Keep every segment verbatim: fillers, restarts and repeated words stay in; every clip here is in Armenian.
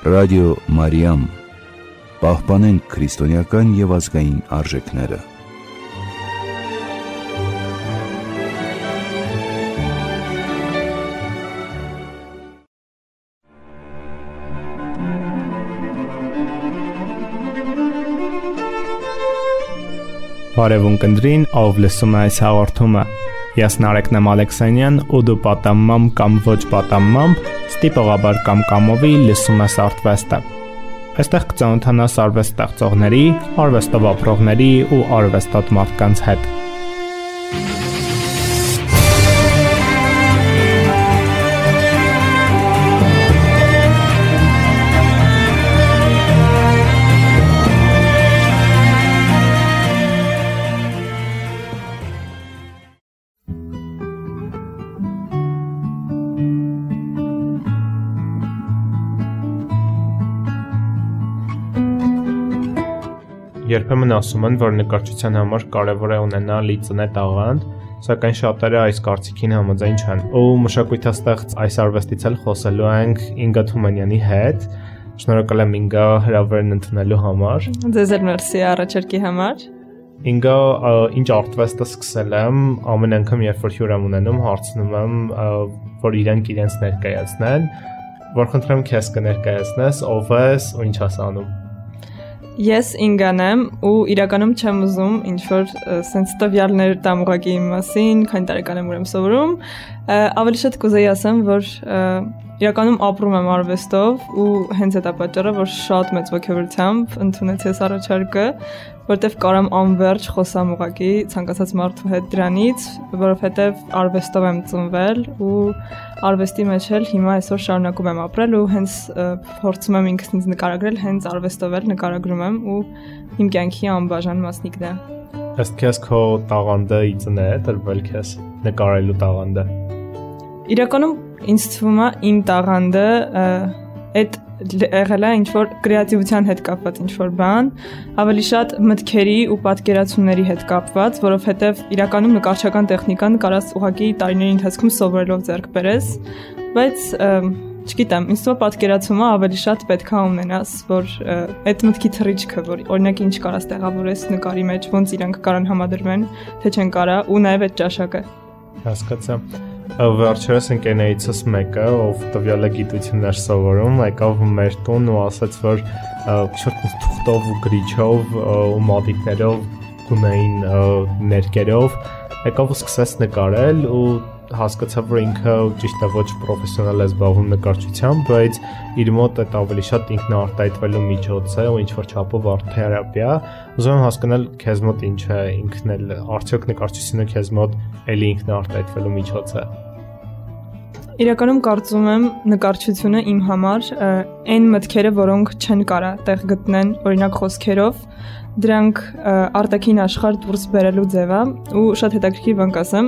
Ռադիո Մարիամ, պահպանենք քրիստոնեական և ազգային արժեքները։ Բարևուն կնդրին, ով լսում է այս հաղորդումը։ Ես Նարեկնեմ Ալեքսանյան ու դու պատամմամ կամ ոչ պատամմամ, ստիպողաբար կամ կամովի լսում ես Արթվեստը։ Այստեղ կծանոթանաս արվեստ ստեղծողների, արվեստով ապրողների ու արվեստոտ մարդկանց հետ։ Երբեմն ասում են, որ նկարչության համար կարևոր է ունենալ լիծնե տաղանդ, սակայն շատերը այս կարծիքին համաձայն չեն։ Ու մշակույթաստեղծ այս արվեստից էլ խոսելու ենք Ինգա Թումանյանի հետ։ Շնորհակալ եմ Ինգա հրավերն ընդունելու համար։ Ձեզ էլ մերսի առաջարկի համար։ Ինգա, ինչ արվեստը սկսել եմ, ամեն անգամ երբ որ հյուր եմ ունենում, հարցնում եմ, որ իրենք իրենց ներկայացնեն, որ խնդրեմ քեզ կներկայացնես, ով ես ու ինչ ես անում։ Ես Ինգան եմ ու իրականում չեմ ուզում ինչ-որ սենց տվյալներ տամ ուղղակի իմ մասին, քանի տարեկան եմ ուրեմն սովորում, ավելի շատ կուզեի ասեմ, որ իրականում ապրում եմ արվեստով ու հենց այդ է պատճառը, որ շատ մեծ ոգևորությամբ ընդունեցի այս առաջարկը, որտեվ կարամ անվերջ խոսամ ուղղակի ցանկացած մարդու հետ դրանից, որովհետև արվեստով եմ ծնվել ու արվեստի մեջ էլ հիմա այսօր շարունակում եմ ապրել ու հենց փորձում եմ ինքս ինձ նկարագրել, հենց արվեստով էլ նկարագրում եմ ու իմ կյանքի անբաժան մասնիկն է։ Ըստ քեզ քո տաղանդը իծն է տրվել քեզ նկարելու տաղանդը։ Իրականում ինձ թվում է իմ տաղանդը այդ եղել է ինչ-որ կրեատիվության հետ կապված ինչ-որ բան, ավելի շատ մտքերի ու պատկերացումների հետ կապված, որովհետև իրականում նկարչական տեխնիկան կարաս ուղղակի տարիների ընթացքում սովորելով ձեռք բերես, բայց չգիտեմ, ինձ թվում է պատկերացումը ավելի շատ պետք է ունենաս, որ այդ մտքի թռիչքը, որ օրինակ ինչ կարաս տեղավորես նկարի մեջ, ոնց իրանք կարան համադրվեն, թե չեն կարա, ու նաև այդ ճաշակը։ Հասկացա։ Վերջերս ընկերներիցս մեկը, ով տվյալը գիտություններ սովորում, եկավ մեր տուն ու ասաց, որ շատ թուղթով ու գրիչով ու մատիկներով, գունային ներկերով եկավ ու սկսեց նկարել ու հասկացա, որ ինքը ճիշտ է ոչ պրոֆեսիոնալ է զբաղվում նկարչությամբ, բայց իր մոտ այդ ավելի շատ ինքնարտահայտվելու միջոց է ու ինչ-որ չափով արտ-թերապիա։ Ուզում եմ հասկանալ քեզ մոտ ինչ է, ինքն էլ արդյոք նկարչությունը քեզ մոտ էլի ինքնարտահայտվելու միջոց է։ Իրականում կարծում եմ նկարչությունը իմ համար այն մտքերը, որոնք չեն կարա տեղ գտնեն, օրինակ խոսքերով, դրանք արտաքին աշխարհ դուրս բերելու ձև է ու շատ հետաքրքիր բան կասեմ,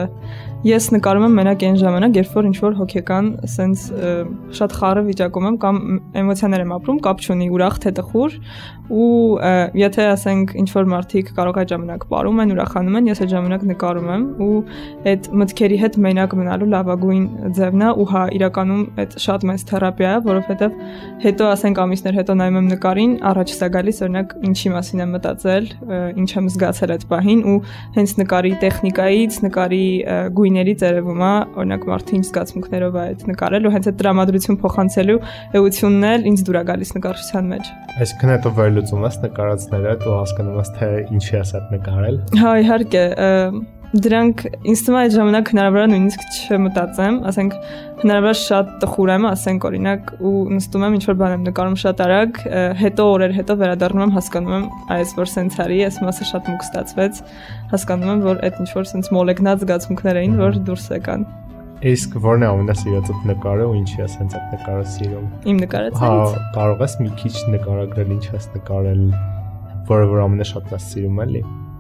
ես նկարում եմ մենակ այն ժամանակ, երբ որ ինչ-որ հոգեկան սենց շատ խառը վիճակում եմ կամ էմոցիաներ եմ ապրում, կապ չունի ուրախ թե տխուր ու եթե ասենք ինչ-որ մարդիկ կարող այդ ժամանակ պարում են, ուրախանում են, ես այդ ժամանակ նկարում եմ ու այդ մտքերի հետ մենակ մնալու լավագույն ձևն է ու հա իրականում այդ շատ մեծ թերապիա է, որովհետև հետո ասենք ամիսներ հետո նայում եմ նկարին, առաջ սա գալիս օրինակ ինչի մասին եմ մտածել, ինչ եմ զգացել այդ պահին ու հենց նկարի տեխնիկայից, նկարի գույներից երևում է, օրինակ մարդը ինչ զգացմունքներով է այդ նկարել ու հենց այդ տրամադրություն փոխանցելու էությունն էլ ինձ դուր է գալիս նկարչության մեջ։ Այսինքն հետո վերլուծում ես նկարածները, դու հասկանում ես թե ինչի ես այդ նկարել։ Հա, իհարկե, դրանք ինձ թվում է այդ ժամանակ հնարավոր է նույնիսկ չմտածեմ, ասենք հնարավոր շատ տխուր եմ, ասենք օրինակ ու նստում եմ ինչ-որ բան եմ նկարում շատ արագ, հետո օրեր հետո վերադառնում եմ, հասկանում եմ, այս որ սենց արի, այս մասը շատ մուգ ստացվեց, հասկանում եմ, որ այդ ինչ-որ սենց մոլեգնած զգացմունքներ էին, որ դուրս եկան։ Իսկ որն է ամենասիրածդ նկարը ու ինչի ես հենց այդ նկարը սիրում։ Իմ նկարածից։ Հա, կարող ես մի քիչ նկարագրել, ինչ ես նկարել, որը որ ամենաշատն ես սիրում էլի։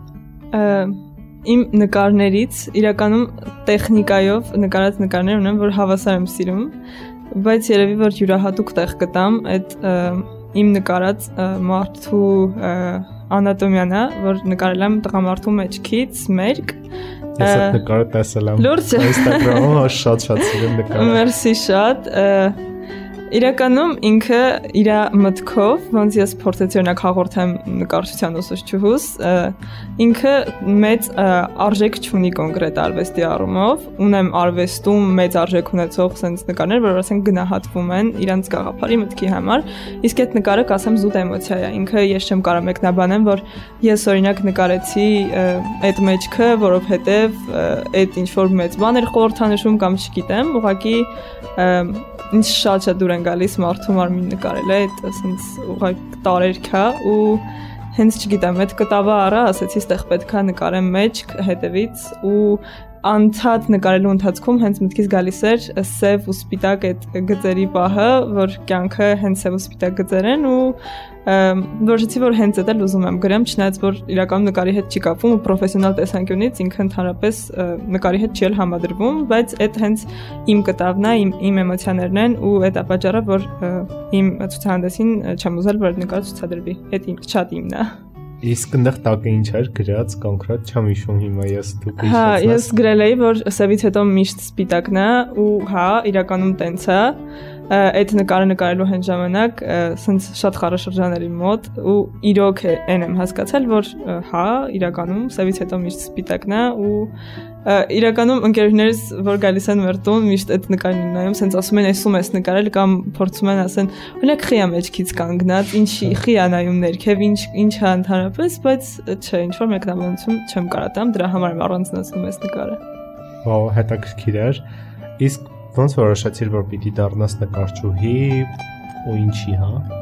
Իմ նկարներից իրականում տեխնիկայով նկարած նկարներ ունեմ, որ հավասար եմ սիրում, բայց երևի որ յուրահատուկ տեղ գտամ այդ իմ նկարած մարդու անատոմիան է, որ նկարել եմ տղամարդու մեջքից մերկ։ Ես այդ նկարը տեսել եմ Լուրջ։ Instagram-ում շատ շատ սիրում նկարը։ Մերսի շատ։ Իրականում ինքը իր մտքով, ոնց ես փորձեցի օրինակ հաղորդեմ նկարչության ուսուցչուհուս, ինքը մեծ արժեք չունի կոնկրետ արվեստի առումով, ունեմ արվեստում մեծ արժեք ունեցող sense նկարներ, որ ասենք գնահատվում են իրանց գաղափարի մտքի համար, իսկ այդ նկարը կասեմ զուտ էմոցիա է, ինքը ես չեմ կարող մեկնաբանեմ, որ ես օրինակ նկարեցի այդ մեջքը, որովհետև այդ ինչ որ մեծ բան էր խորհրդանշում կամ չգիտեմ, ուղղակի ինձ շատ-շատ դուր են գալիս մարդու մարմին նկարելը, այդ ասենց ուղղակի տարերք է ու հենց չգիտեմ, այդ կտավը առա, ասեցի, ստեղ պետք է նկարեմ մեջք հետևից ու անցած նկարելու ընթացքում հենց մտքից գալիս էր սև ու սպիտակ այդ գծերի պահը, որ կյանքը հենց սև ու սպիտակ գծեր են ու որոշեցի, որ հենց այդ էլ ուզում եմ գրեմ, չնայած որ իրականում նկարի հետ չի կապվում ու պրոֆեսիոնալ տեսանկյունից ինքը ընդհանրապես նկարի հետ չի էլ համադրվում, բայց այդ հենց իմ կտավն է, իմ իմ էմոցիաներն են ու այդ է պատճառը, որ իմ ցուցահանդեսին չեմ ուզել, որ այդ նկարը ցուցադրվի։ Այդ իմ շատ իմն է։ Իսկ այնտեղ տակը ինչ էր գրած կոնկրետ չեմ հիշում հիմա ես դուք հիշեցաք։ Հա, ես գրել էի, որ սևից հետո միշտ սպիտակն է ու հա, իրականում տենց է։ Այդ նկարը նկարելու հենց ժամանակ սենց շատ խառը շրջաների մոտ ու իրոք են եմ հասկացել, որ հա, իրականում սևից հետո միշտ սպիտակն է ու իրականում ընկերներս, որ գալիս են մեր տուն, միշտ այդ նկարն են նայում, սենց ասում են, «Էսում ես նկարել» կամ փորձում են ասեն, օրինակ խի է մեջքից կանգնած, ինչի խի է նայում ներքև, ինչ ինչ է ընդհանրապես, բայց չէ, ինչ որ մեկնաբանություն չեմ կարող տամ, դրա համար եմ առանձնացնում այս նկարը։ Վաու, հետաքրքիր էր։ Իսկ ոնց որոշեցիր, որ պիտի դառնաս նկարչուհի ու ինչի,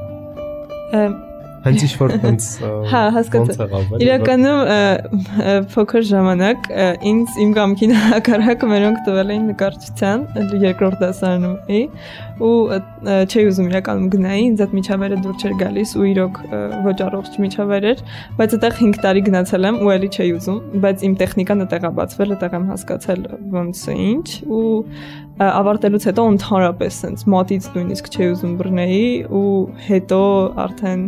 հա։ Հենց ինչ որ ոնց հա, հասկացա։ Իրականում փոքր ժամանակ ինձ իմ կամքին հակառակ մերոնք տվել էին նկարչության երկրորդ դասարանում էի ու չէի ուզում իրականում գնայի, ինձ այդ միջավայրը դուր չէր գալիս ու իրոք ոչ առողջ միջավայր էր, բայց այդտեղ հինգ տարի գնացել եմ ու էլի չէի ուզում, բայց իմ տեխնիկան այդտեղ է բացվել, այդտեղ եմ հասկացել ոնց է ինչ ու ավարտելուց հետո ընդհանրապես sense մատից նույնիսկ չէի ուզում բռնեի ու հետո արդեն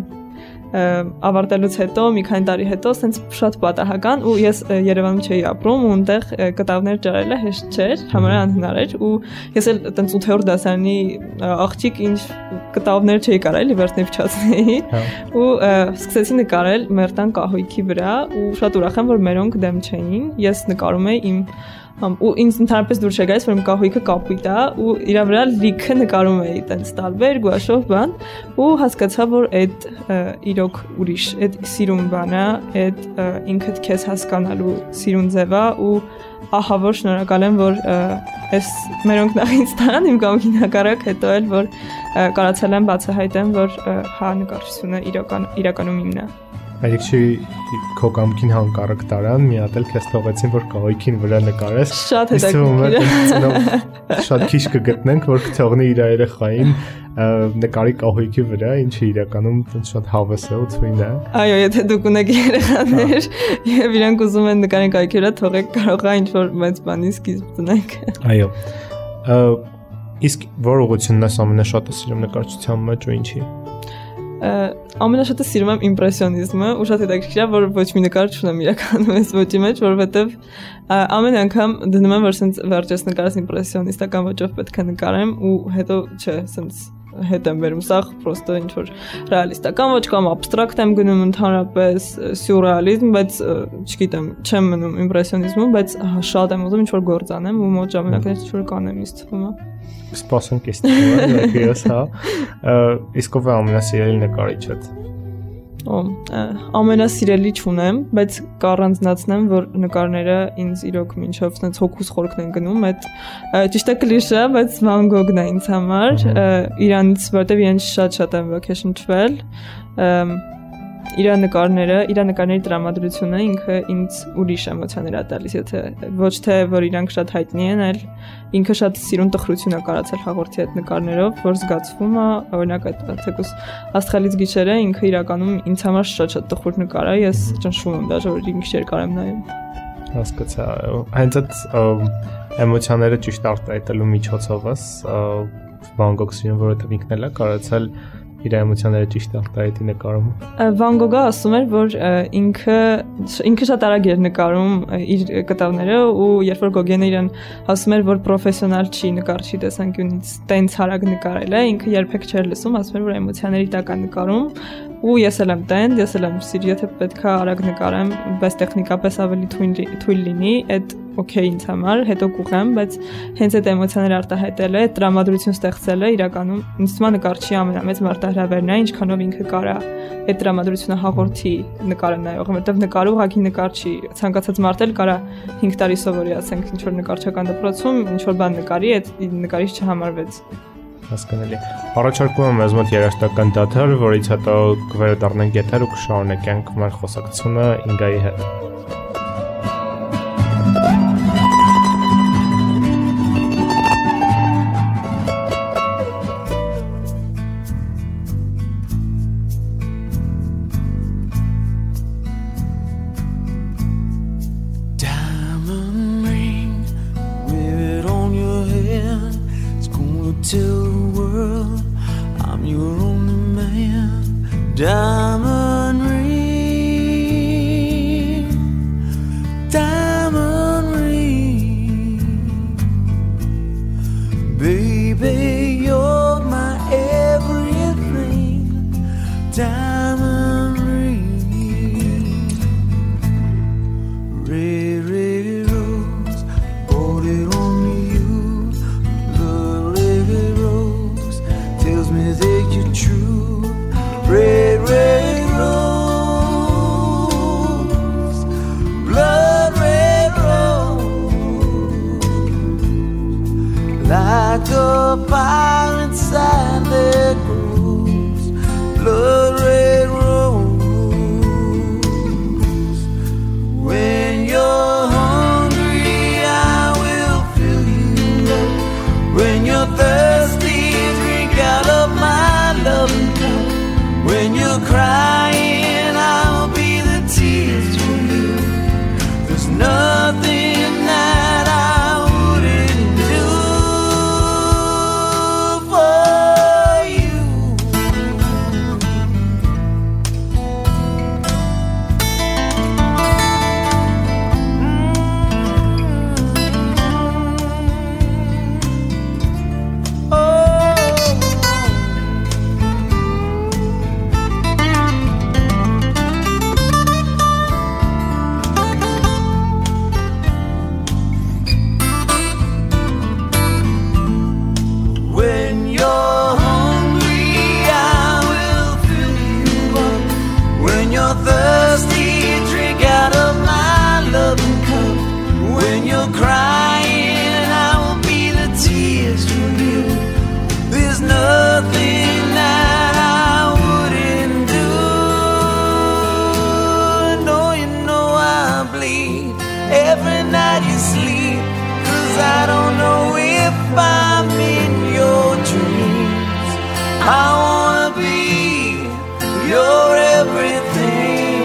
ավարտելուց հետո մի քանի տարի հետո sense շատ պատահական ու ես Երևանում չէի ապրում ու այնտեղ կտավներ ջարելը հեշտ չէր, համարյա անհնար էր ու ես էլ այտենց ութերորդ դասարանի աղջիկ ինչ կտավներ չէի կարող էլի վերցնի փչացնեի ու սկսեցի նկարել մեր տան կահույքի վրա ու շատ ուրախ եմ որ մերոնք դեմ չէին, ես նկարում էի իմ ու ինձ ընդհանրապես դուր չէ գալիս, որ իմ կահույքը կապույտ է ու իրա վրա լիքը նկարում էի տենց տարբեր գուաշով բան ու հասկացա, որ այդ իրոք ուրիշ, այդ սիրուն բան է, այդ ինքդ քեզ հասկանալու սիրուն ձև է ու ահա որ շնորհակալ եմ, որ այս մերոնք նախ ինձ տան իմ կամքին հակառակ, հետո էլ որ կարացել եմ բացահայտեմ, որ հա նկարչությունը իրական իրականում իմն է։ Այդիկ չի քո կամքին հանկարակ տարան, մի հատ էլ քեզ թողեցին, որ կահույքին վրա նկարես։ Շատ հետաքրքիր է։ Շատ քիչ կգտնենք, որ կթողնի իր երեխային նկարի կահույքի վրա, ինչը իրականում շատ հավես է ու թույն է։ Այո, եթե դուք ունեք երեխաներ եւ իրանք ուզում են նկարեն կահույքի վրա թողեք, կարող է ինչ-որ մեծ բանի սկիզբ տնենք։ Այո։ Իսկ որ ուղղությունն ես ամենաշատը սիրում նկարչության մեջ ու ինչի։ Ամենաշատը սիրում եմ իմպրեսիոնիզմը ու շատ հետաքրքիր է, որ ոչ մի նկար չունեմ իրականում այս ոճի մեջ, որովհետև ամեն անգամ դնում եմ, որ սենց վերջես նկարս իմպրեսիոնիստական ոճով պետք է նկարեմ ու հետո չէ, սենց հետ եմ վերում, սաղ պրոստը ինչ-որ ռեալիստական ոչ կամ աբստրակտ եմ գնում ընդհանրապես, սյուրռեալիզմ, բայց չգիտեմ, չեմ մնում իմպրեսիոնիզմում, բայց շատ եմ ուզում ինչ-որ գործ անեմ ու մոտ ժամանակներ ինչ-որ կանեմ, ինձ թվում է։ Սպասենք ես թվում է, ես հա, իսկ ով է ամենասիրելի նկարիչդ։ Օ, ամենասիրելի չունեմ, բայց կառանձնացնեմ, որ նկարները ինձ իրոք մինչև sense հոգուս խորքն են գնում, այդ ճիշտ է կլիշե, բայց Van Gogh-ն է ինձ համար, իրանից, որտեվ իրեն շատ-շատ եմ ոգեշնչվել, իր նկարները, իր նկարների տրամադրությունը ինքը ինձ ուրիշ էմոցիաներ է տալիս, եթե ոչ թե որ իրանք շատ հայտնի են, այլ ինքը շատ սիրուն տխրություն է կարացել հաղորդի այդ նկարներով, որ զգացվում է, օրինակ այդ թեկուս Աստղալից գիշերը ինքը իրականում ինձ համար շատ-շատ տխուր նկար է, ես ճնշում եմ դաժե որ ինքս երկար եմ նայում։ Հասկացա, հենց այդ էմոցիաները ճիշտ արտահայտելու միջոցով ես Van Gogh-ին, որովհետև ինքն էլ է կարացել իր էմոցիաները ճիշտ արտահայտի նկարում։ Վան Գոգը ասում էր, որ ինքը ինքը շատ արագ էր նկարում իր կտավները ու երբ որ Գոգենը իրեն ասում էր, որ պրոֆեսիոնալ չի նկարչի տեսանկյունից տենց արագ նկարել է, ինքը երբեք չէր լսում, ասում էր, որ էմոցիաների տակ է նկարում ու ես էլ եմ տենց, ես էլ եմ սիրի, եթե պետք է արագ նկարեմ, բայց տեխնիկապես ավելի թույլ լինի, այդ օքեյ ինձ համար, հետո կուղեմ, բայց հենց այդ էմոցիաները արտահայտելը, այդ տրամադրություն ստեղծելը իրականում ինձ թվում է նկարչի ամենամեծ մարտահրավերն է, ինչքանով ինքը կարա այդ տրամադրությունը հաղորդի նկարը նայող, որովհետև նկարը ուղղակի նկար չի, ցանկացած մարդ էլ կարա հինգ տարի սովորի, ասենք ինչ որ նկարչական դպրոցում, ինչ որ բան նկարի, այդ նկարիչ չհամարվեց։ Հասկանալի։ Առաջարկում եմ մեզ մոտ երաժշտական դադար, որից հետո կվերադառնանք եթեր ու կշարունակենք մեր խոսակցությունը Ինգայի հետ։ Diamond ring, diamond ring, baby, you're my everything. Diamond ring, red, red rose, bought it on you. Blood, red rose, tells me that you're true. Red, red rose, blood red rose, like a fire inside that grows. Blood red rose, when you're hungry I will fill you up. When you're thirsty, drink out of my loving cup. When you're crying, I'll be the tears for you. There's nothing that I wouldn't do for you. Mm-hmm. Oh. Crying, I will be the tears for you. There's nothing that I wouldn't do. No, you know I bleed every night you sleep, 'cause I don't know if I'm in your dreams. I wanna be your everything.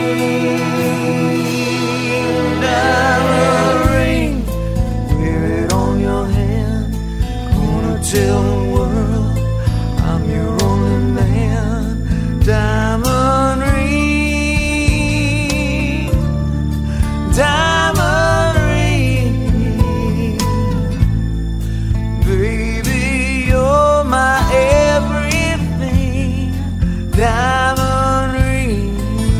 Tell the world I'm your only man. Diamond ring, diamond ring, baby, you're my everything. Diamond ring,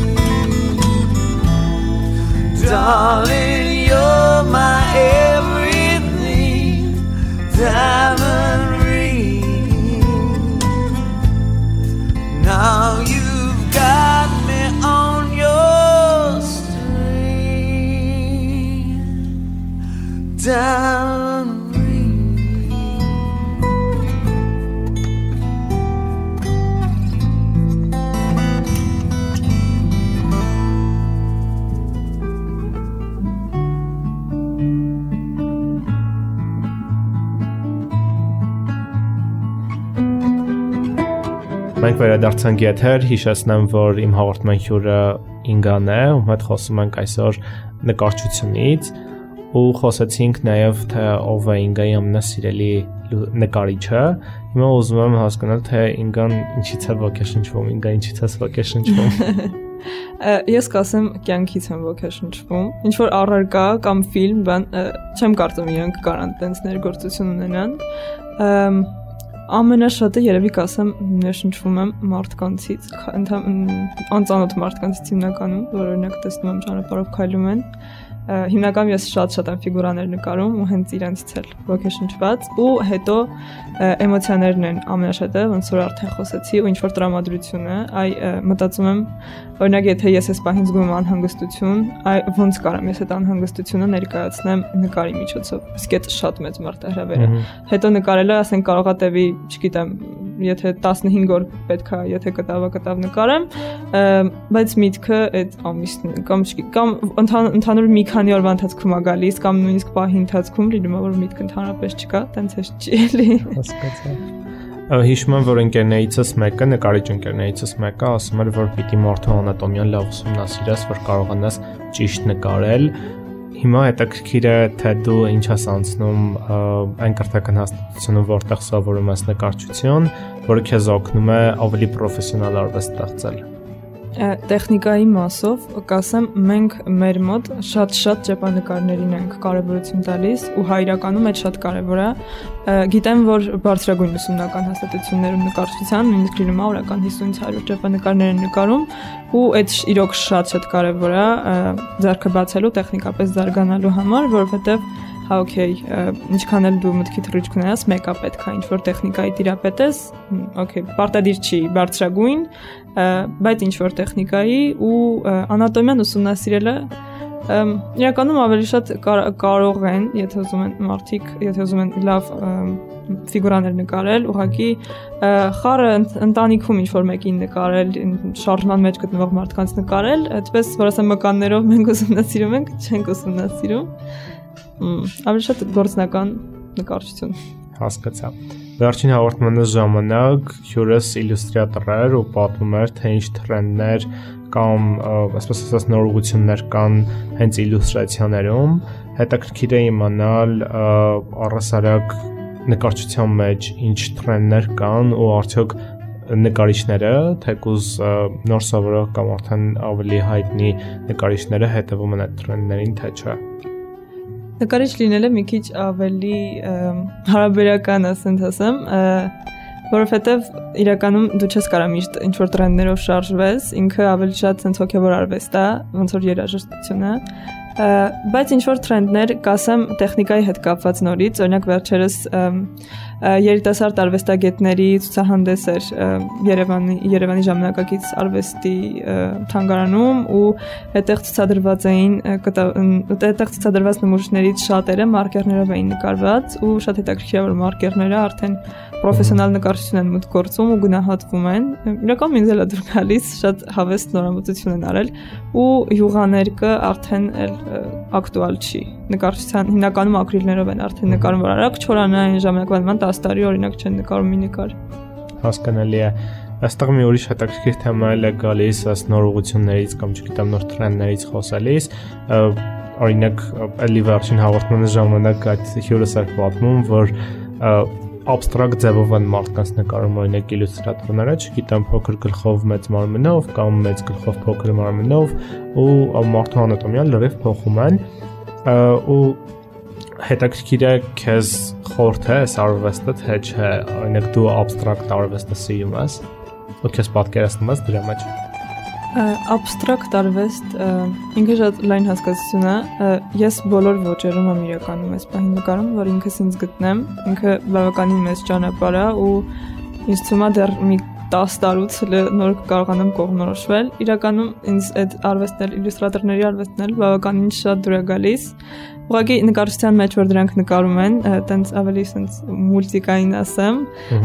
darling, you're my everything. Diamond. Now you've got me on your string, diamond ring. Մենք վերադարձանք եթեր, հիշեցնեմ, որ իմ հաղորդման հյուրը Ինգան է, ում հետ խոսում ենք այսօր նկարչությունից, ու խոսեցինք նաև թե ով է Ինգայի ամենասիրելի նկարիչը։ Հիմա ուզում եմ հասկանալ, թե Ինգան ինչից է ոգեշնչվում, Ինգա ինչից է ոգեշնչվում։ Ես կասեմ կյանքից եմ ոգեշնչվում։ Ինչ որ առարկա կամ ֆիլմ, բան չեմ կարծում իրենք կարան տենց ներգործություն ունենան։ Ամենաշատը երևի կասեմ ներշնչվում եմ մարդկանցից, անծանոթ մարդկանցից հիմնականում, որ օրինակ տեսնում եմ ճանապարհով քայլում են։ Հիմնականում ես շատ-շատ եմ ֆիգուրաներ նկարում ու հենց իրենցից էլ ոգեշնչված ու հետո էմոցիաներն են ամենաշատը, ոնց որ արդեն խոսեցի ու ինչ որ տրամադրություն է, այ մտածում եմ օրինակ եթե ես այս պահին զգում եմ անհանգստություն, այ ոնց կարամ ես այդ անհանգստությունը ներկայացնեմ նկարի միջոցով։ Իսկ այդ շատ մեծ մարտահրավեր է։ Հետո նկարելը, ասենք, կարող է տևի, չգիտեմ, եթե տասնհինգ օր պետք է, եթե կտավը կտավ նկարեմ, բայց միտքը այդ ամիսն կամ կամ ընդհանուր մի քանի օրվա ընթացքում է գալիս կամ նույնիսկ պահի ընթացքում լինում է որ միտքը ընդհանրապես չկա, տենց է չի էլի։ Հասկացա։ Հիշում եմ, որ ընկերներիցս մեկը, նկարիչ ընկերներիցս մեկը ասում էր, որ պիտի մարդու անատոմիան լավ ուսումնասիրես, որ կարողանաս ճիշտ նկարել։ Հիմա հետաքրքիր է, թե դու ինչ ես անցնում այն կրթական հաստատությունում, որտեղ սովորում ես նկարչություն, որը քեզ օգնում է ավելի պրոֆեսիոնալ արվեստ ստեղծել։ Տեխնիկայի մասով կասեմ մենք մեր մոտ շատ-շատ ճեպանկարներին ենք կարևորություն տալիս ու հայրականում այդ շատ կարևոր է։ Գիտեմ, որ բարձրագույն ուսումնական հաստատություններում նկարչության նույնիսկ լինում է օրական հիսունից հարյուր ճեպանկարներ են նկարում ու այդ իրոք շատ-շատ կարևոր է ձեռքը բացելու տեխնիկապես զարգանալու համար, որովհետև հա օքեյ, ինչքան էլ դու մտքի թռիչք ունենաս, մեկա պետք է ինչ-որ տեխնիկայի տիրապետես, օքեյ, պարտադիր չի բարձրագույն, բայց ինչ-որ տեխնիկայի ու անատոմիան ուսումնասիրելը իրականում ավելի շատ կարող են, եթե ուզում են մարդիկ, եթե ուզում են լավ ֆիգուրաներ նկարել, ուղղակի խառը ընտանիքում ինչ-որ մեկին նկարել, շարժման մեջ գտնվող մարդկանց նկարել, այդպես, որ ասեմ մկաններով մենք ուսումնասիրում ենք, չենք ուսումնասիրում ավելի շատ գործնական նկարչություն։ Հասկացա։ Վերջին հաղորդմանս ժամանակ հյուրս իլյուստրատոր էր ու պատմում էր, թե ինչ թրենդներ կամ այսպես ասած նորություններ կան հենց իլյուստրացիաներում։ Հետաքրքիր է իմանալ առհասարակ նկարչության մեջ ինչ թրենդներ կան ու արդյոք նկարիչները, թեկուզ նոր սովորող կամ արդեն ավելի հայտնի նկարիչները հետևում են այդ թրենդներին, թե չէ։ Նկարիչ լինելը մի քիչ ավելի հարաբերական ասենք ասեմ, որովհետև իրականում դու չես կարող միշտ ինչ-որ տրենդներով շարժվես, ինքը ավելի շատ sense հոգևոր արվեստ է, ոնց որ երաժշտությունը, բայց ինչ-որ տրենդներ, կասեմ, տեխնիկայի հետ կապված նորից, օրինակ վերջերս երիտասարդ արվեստագետների ցուցահանդես էր Երևանի Երևանի ժամանակակից արվեստի թանգարանում ու այդտեղ ցուցադրված էին այդտեղ ցուցադրված նմուշներից շատերը մարկերներով էին նկարված ու շատ հետաքրքիր է որ մարկերները արդեն պրոֆեսիոնալ նկարչություն են մուտք գործում ու գնահատվում են իրականում ինձ էլ է դուր գալիս շատ հավեստ նորամուծություն են արել ու յուղաներկը արդեն էլ ակտուալ չի նկարչության հիմնականում ակրիլներով են արդեն նկարում որ արագ չորանային ժամանակվա նման տասը տարի օրինակ չեն նկարում մի նկար հասկանալի է այստեղ մի ուրիշ հետաքրքիր թեմա էլ է գալիս ըստ նոր ուղղություններից կամ չգիտեմ նոր տրենդներից խոսալիս օրինակ ելի վերջին հաղորդմանը ժամանակ այդ հյուրս էր պատմում որ abstract ձևով են մարդկանց նկարում օրինակ իլյուստրատորները, չգիտեմ փոքր գլխով մեծ մարմնով կամ մեծ գլխով փոքր մարմնով ու մարդու անատոմիան լրիվ փոխում են ու հետաքրքիր է քեզ խորհուրդ է արվեստը թե չէ, օրինակ դու abstract արվեստը սիրում ես, ու քեզ պատկերացնում ես դրա մեջ Abstract արվեստ ինքը շատ լայն հասկացություն է ես բոլոր ոճերում եմ իրականում այս պահին նկարում որ ինքս ինձ գտնեմ ինքը բավականին մեծ ճանապարհ է ու ինձ թվում է դեռ մի տասը տարուց նոր կարողանամ կողմնորոշվել իրականում ինձ այդ արվեստն էլ իլյուստրատորների արվեստն էլ բավականին շատ դուր է գալիս ուղղակի նկարչության մեջ որ դրանք նկարում են տենց ավելի sense մուլտիկային ասեմ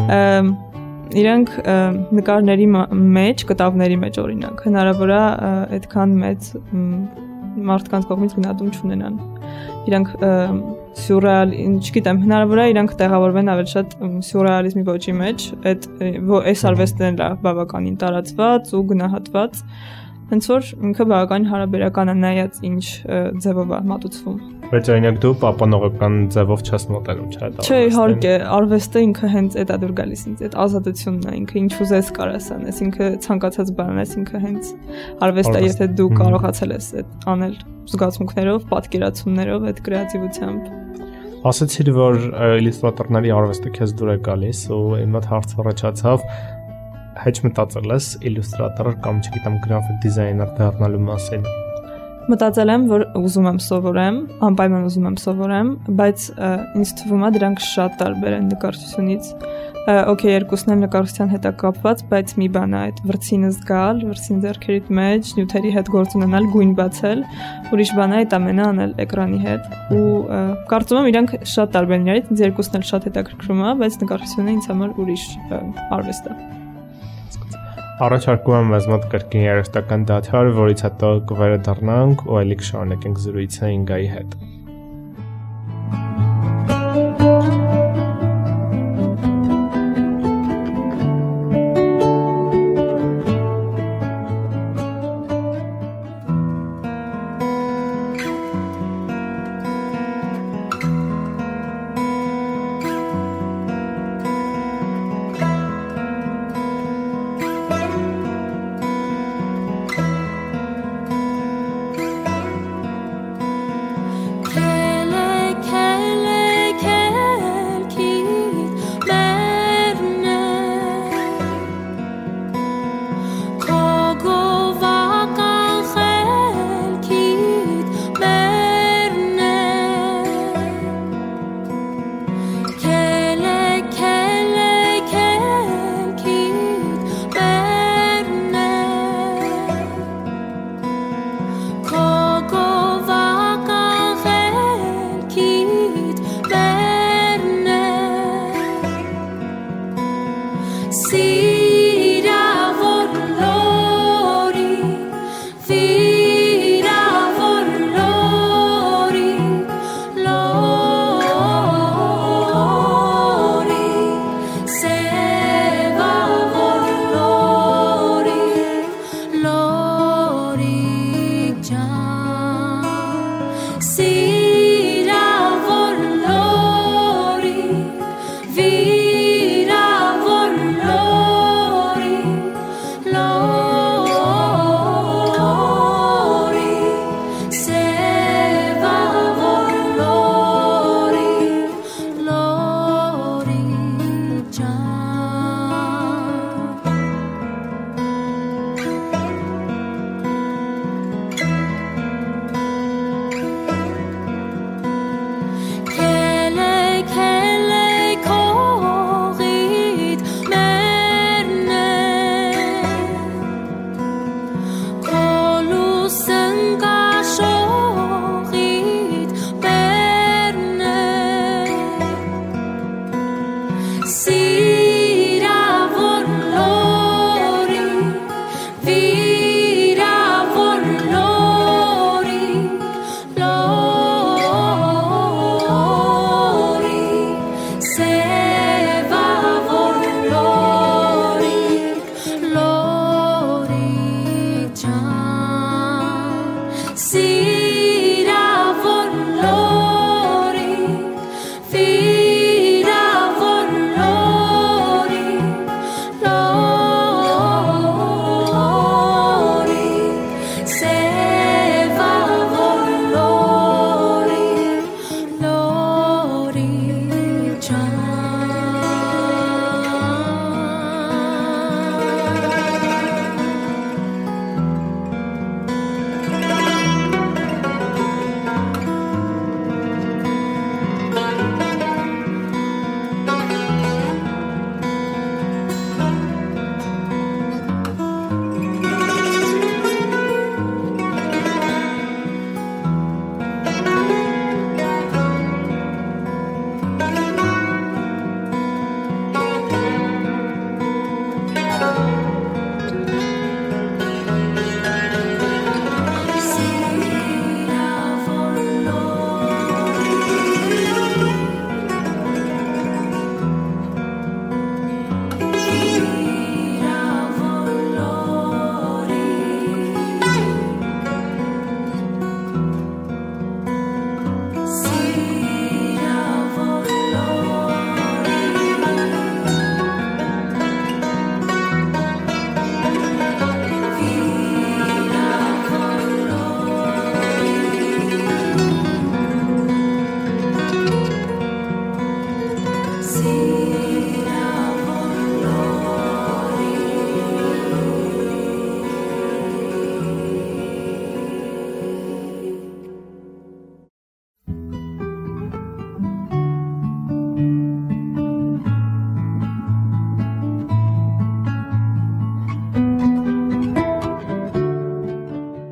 Իրանք նկարների մեջ, կտավների մեջ օրինակ, հնարավոր է այդքան մեծ մարդկանց կողմից գնահատում չունենան։ Իրանք սյուրռեալ, չգիտեմ, հնարավոր է իրանք տեղավորվեն ավելի շատ սյուրռեալիզմի ոճի մեջ, այդ այս արվեստն էլ է բավականին տարածված ու գնահատված, հենց որ ինքը բավականին հարաբերական է նայած ինչ ձևով է մատուցվում։ Բայց օրինակ դու պապանողական ձևով չես մոտենում, չէ՞, դա։ Չէ, իհարկե, արվեստը ինքը հենց այդ ա դուր գալիս ինձ, այդ ազատությունն է, ինքը ինչ ուզես կարաս անես, ինքը ցանկացած բան անես, ինքը հենց արվեստ է, եթե դու կարողացել ես այդ անել զգացմունքներով, պատկերացումներով, այդ կրեատիվությամբ։ Ասացիր, որ իլյուստրատորների արվեստը քեզ դուր է գալիս, ու իմ մոտ հարց առաջացավ, հեչ մտածել ես իլյուստրատոր կամ չգիտեմ գրաֆիկ դիզայներ դառնալու մասին։ Մտածել եմ, որ ուզում եմ սովորեմ, անպայման ուզում եմ սովորեմ, բայց ինձ թվում է դրանք շատ տարբեր են նկարչությունից։ Okay, երկուսն են նկարչության հետ կապված, բայց մի բան է այդ վրձինը զգալ, վրձին ձեռքերիդ մեջ, նյութերի հետ գործ ունենալ, գույն բացել, ուրիշ բան է այդ ամենը անել էկրանի հետ։ Ու կարծում եմ իրանք շատ տարբեր են իրարից, ինձ երկուսն էլ շատ հետաքրքրում է, բայց նկարչությունը ինձ համար ուրիշ արվեստ է։ Առաջարկում եմ մեզ մոտ կրկին երաժշտական դադար, որից հետո կվերադառնանք ու այլի կշարունակենք զրույցը Ինգայի հետ։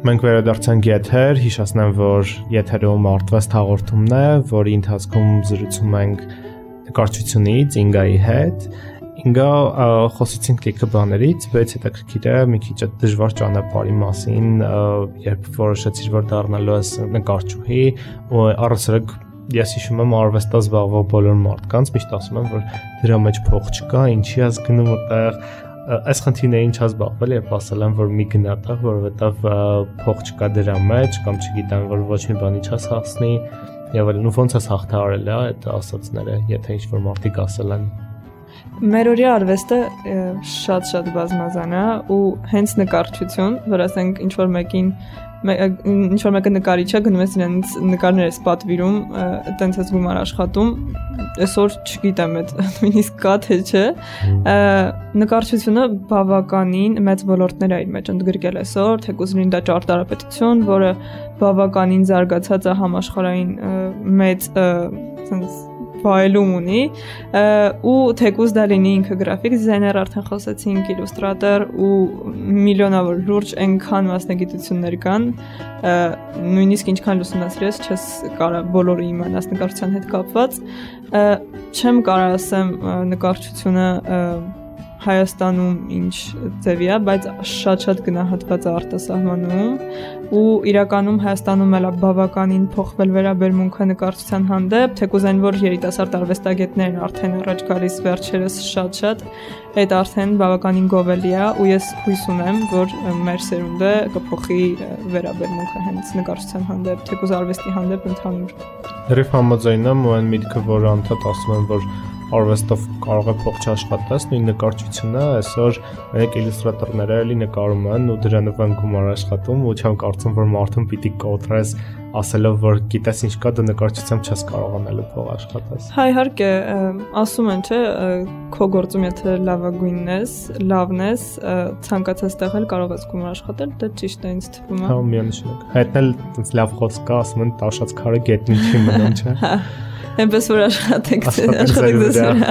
Մենք վերադարձանք եթեր, հիշեցնեմ, որ եթերում Արտվեստ հաղորդումն է, որի ընթացքում զրուցում ենք նկարչությունից Ինգայի հետ։ Ինգա խոսեցինք լիքը բաներից, բայց հետաքրքիր է մի քիչ դժվար ճանապարհի մասին, երբ որոշեցիր, որ դառնալու ես նկարչուհի, ու առասարակ ես հիշում եմ արվեստով զբաղվող բոլոր մարդկանց միշտ ասում եմ, որ դրա մեջ փող չկա, ինչի ես գնում որտեղ այս խնդիրներին չես զբաղվել, երբ ասել եմ, որ մի գնատեղ, որովհետև փող չկա դրա մեջ, կամ չգիտեմ, որ ոչ մի բանի չես հասնի, եւ այլն, ու ոնց ես հաղթահարել այդ ասածները, եթե ինչ-որ մարդիկ ասել են։ Մեր օրյա արվեստը շատ-շատ բազմազան է ու հենց նկարչություն, որ ասենք ինչ-որ մեկին ինչ-որ մեկը նկարիչ է, գնում ես իրենց նկարները պատվիրում, այտենց ես գումար աշխատում, այսօր չգիտեմ այդ նույնիսկ կա թե չէ, նկարչությունը բավականին մեծ ոլորտներ է իր մեջ ընդգրկել այսօր, թեկուզ լինի դա ճարտարապետություն, որը բավականին զարգացած է համաշխարհային մեծ sense վայելում ունի ու թեկուզ դա լինի ինքը գրաֆիկ դիզայներ, արդեն խոսեցինք, իլյուստրատոր ու միլիոնավոր լուրջ այնքան մասնագիտություններ կան, նույնիսկ ինչքան ուսումնասիրես չես կարող բոլորը իմանաս նկարչության հետ կապված, չեմ կարող ասեմ նկարչությունը Հայաստանում ինչ ձևի է, բայց շատ-շատ գնահատված է արտասահմանում ու իրականում Հայաստանում էլ է բավականին փոխվել վերաբերմունքը նկարչության հանդեպ, թեկուզ այն որ երիտասարդ արվեստագետներն արդեն առաջ գալիս վերջերս շատ-շատ, այդ արդեն բավականին գովելի է ու ես հույս ունեմ, որ մեր սերունդը կփոխի վերաբերմունքը հենց նկարչության հանդեպ, թեկուզ արվեստի հանդեպ ընդհանուր։ Դեռ համաձայն եմ ու այն միտքը, որ անդադ ասում են, որ արվեստով կարող է փող չաշխատես, նույն նկարչությունը այսօր մենակ իլյուստրատորները էլի նկարում են ու դրանով են գումար աշխատում ու չեմ կարծում, որ մարդուն պիտի կոտրես ասելով, որ գիտես ինչ կա, դու նկարչությամբ չես կարողանալու փող աշխատես։ Հա, իհարկե, ասում են, չէ, քո գործում եթե լավագույնն ես, լավն ես, ցանկացած տեղ էլ կարող ես գումար աշխատել, դա ճիշտ է ինձ թվում է։ Հա, միանշանակ։ Հետն էլ այնպես լավ խոսք կա, ասում են տաշած քարը գետնին չի մնում, չէ։ Այնպես որ աշխատեք, աշխատեք դες վրա։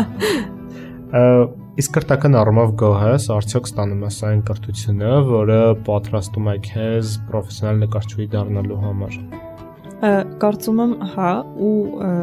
Իսկ կրթական առումով գոհ ես, արդյոք ստանում ես այն կրթությունը, որը պատրաստում է քեզ պրոֆեսիոնալ նկարչուհի դառնալու համար։ Կարծում եմ, հա, ու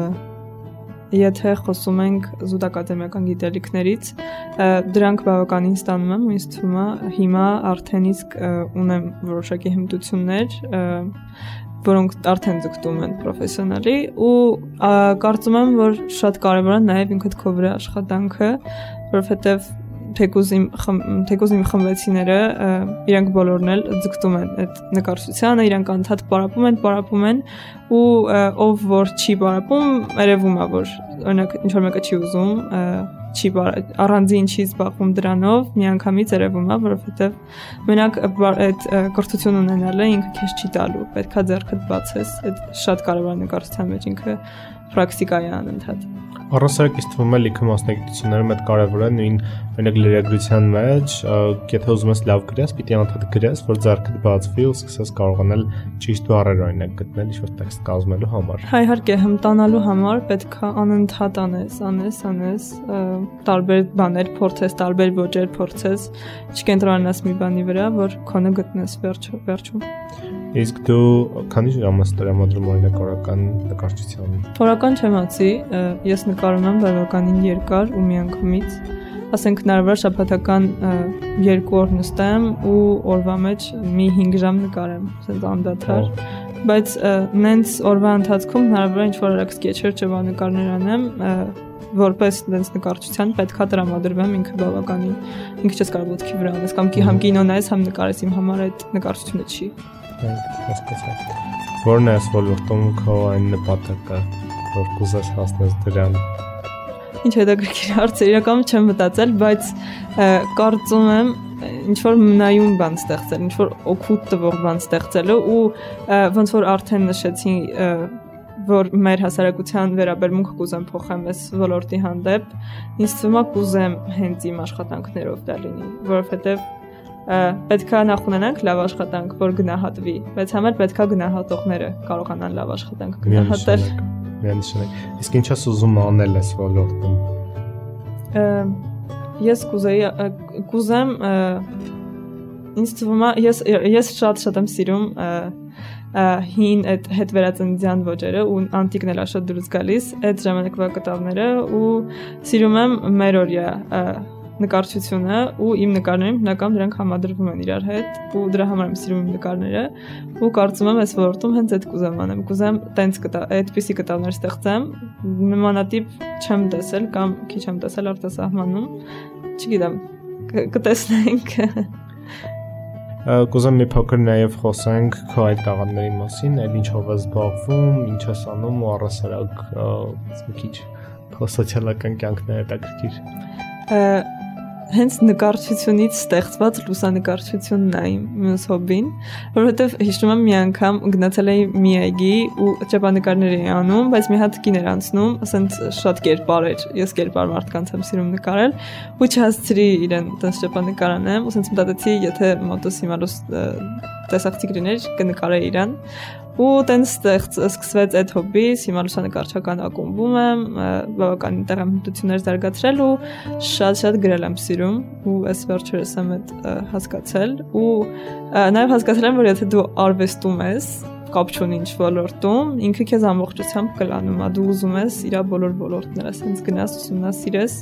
եթե խոսում ենք զուտ ակադեմիական գիտելիքներից, դրանք բավականին ստանում եմ, ու ինձ թվում է հիմա արդեն իսկ ունեմ որոշակի հմտություններ, որոնք արդեն ձգտում են պրոֆեսիոնալի ու կարծում եմ, որ շատ կարևոր է նաև ինքդ քո վրա աշխատանքը, որովհետև թեկուզ իմ թեկուզ իմ խմբեցիները իրանք բոլորն էլ ձգտում են այդ նկարչությանը, իրանք անդադ պարապում են, պարապում են ու ով որ չի պարապում, երևում է, որ օրինակ ինչ որ մեկը չի ուզում, չի առանձին չի զբաղվում դրանով, միանգամից երևում է, որովհետև մենակ այդ կրթություն ունենալը ինքը քեզ չի տալու, պետքա ձեռքդ բացես, այդ շատ կարևոր է նկարչության մեջ, ինքը պրակտիկայի անընդհատ։ Առասարակ ինձ թվում է լիքը մասնագիտություններում այդ կարևոր է նույն օրինակ լրագրության մեջ, եթե ուզում ես լավ գրես, պիտի անդադ գրես, որ ձեռքդ բացվի ու սկսես կարողանալ ճիշտ բառեր օրինակ գտնել ինչ-որ տեքստ կազմելու համար։ Հա, իհարկե, հմտանալու համար պետքա անընդհատ անես, անես, անես, տարբեր բաներ փորձես, տարբեր ոճեր փորձես, չկենտրոնանաս մի բանի վրա, որ քոնը գտնես վերջում։ Իսկ դու քանի ժամ ես տրամադրում օրինակ օրական նկարչության։ Օրական չեմ ասի, ես նկարում եմ բավականին երկար ու միանգամից, ասենք հնարավոր շաբաթական երկու օր նստեմ ու օրվա մեջ մի հինգ ժամ նկարեմ, ասենց անդադար, բայց նենց օրվա ընթացքում հնարավոր է ինչ-որ արագ սկեչեր ճվանկարներ անեմ, որպես դենց նկարչության պետքա տրամադրվեմ ինքը բավականին, ինքը չես կարող ոտքի վրա անես, կամ համ կինո նայես, համ նկարես, իմ համար այդ նկարչությունը չի։ Որն է այս ոլորտում քո այն նպատակը, որ կուզես հասնես դրան։ Ինչ հետաքրքիր հարց է, իրականում չեմ մտածել, բայց կարծում եմ ինչ որ մնայուն բան ստեղծել, ինչ որ օգուտ տվող բան ստեղծելու ու ոնց որ արդեն նշեցի, որ մեր հասարակության վերաբերմունքը կուզեմ փոխեմ այս ոլորտի հանդեպ, ինձ թվում է կուզեմ հենց իմ աշխատանքներով դա լինի, որովհետև պետքա նախ ունենանք լավ աշխատանք, որ գնահատվի, բայց համար պետքա գնահատողները կարողանան լավ աշխատանք գնահատել։ Միանշանակ։ Իսկ ինչ ես ուզում անել այս ոլորտում։ Ես կուզեի կուզեմ ինձ թվում է ես ես շատ-շատ եմ սիրում հին այդ հետ վերածննդյան ոճերը ու անտիկն էլ շատ դուրս գալիս այդ ժամանակվա կտավները ու սիրում եմ մեր օրյա նկարչությունը ու իմ նկարներում հիմնական դրանք համադրվում են իրար հետ ու դրա համար եմ սիրում իմ նկարները ու կարծում եմ այս ոլորտում հենց այդ կուզեմ անեմ կուզեմ տենց կտա այդպիսի կտավներ ստեղծեմ նմանատիպ չեմ տեսել կամ քիչ եմ տեսել արտասահմանում չգիտեմ կտեսնենք Կուզեմ մի փոքր նաև խոսենք քո այդ տաղանդների մասին, այլ ինչով ես զբաղվում, ինչ ես անում ու առասարակ մի քիչ սոցիալական կյանքն է հետաքրքիր։ Հենց նկարչությունից ստեղծված լուսանկարչությունն է իմ մյուս հոբին, որովհետև հիշում եմ մի անգամ գնացել էի մի այգի ու ճեպանկարներ էի անում, բայց մի հատ կին էր անցնում, ասենց շատ կերպար էր, ես կերպար մարդկանց եմ սիրում նկարել, ու չհասցրի իրեն տես ճեպանկար անեմ, ու սենց մտածեցի, եթե մոտս հիմա տեսախցիկ լիներ, կնկարեի իրան ու տենց սկսվեց այդ հոբիս, հիմա լուսանկարչական ակումբում եմ, բավականին տեղամտություններ զարգացրել ու շատ-շատ գրել եմ սիրում ու այս վերջերս եմ այդ հասկացել ու նաև հասկացել եմ, որ եթե դու արվեստում ես, կապ չունի ինչ ոլորտում, ինքը քեզ ամբողջությամբ կլանում է, դու ուզում ես իր բոլոր ոլորտները ասենց գնաս, ուսումնասիրես,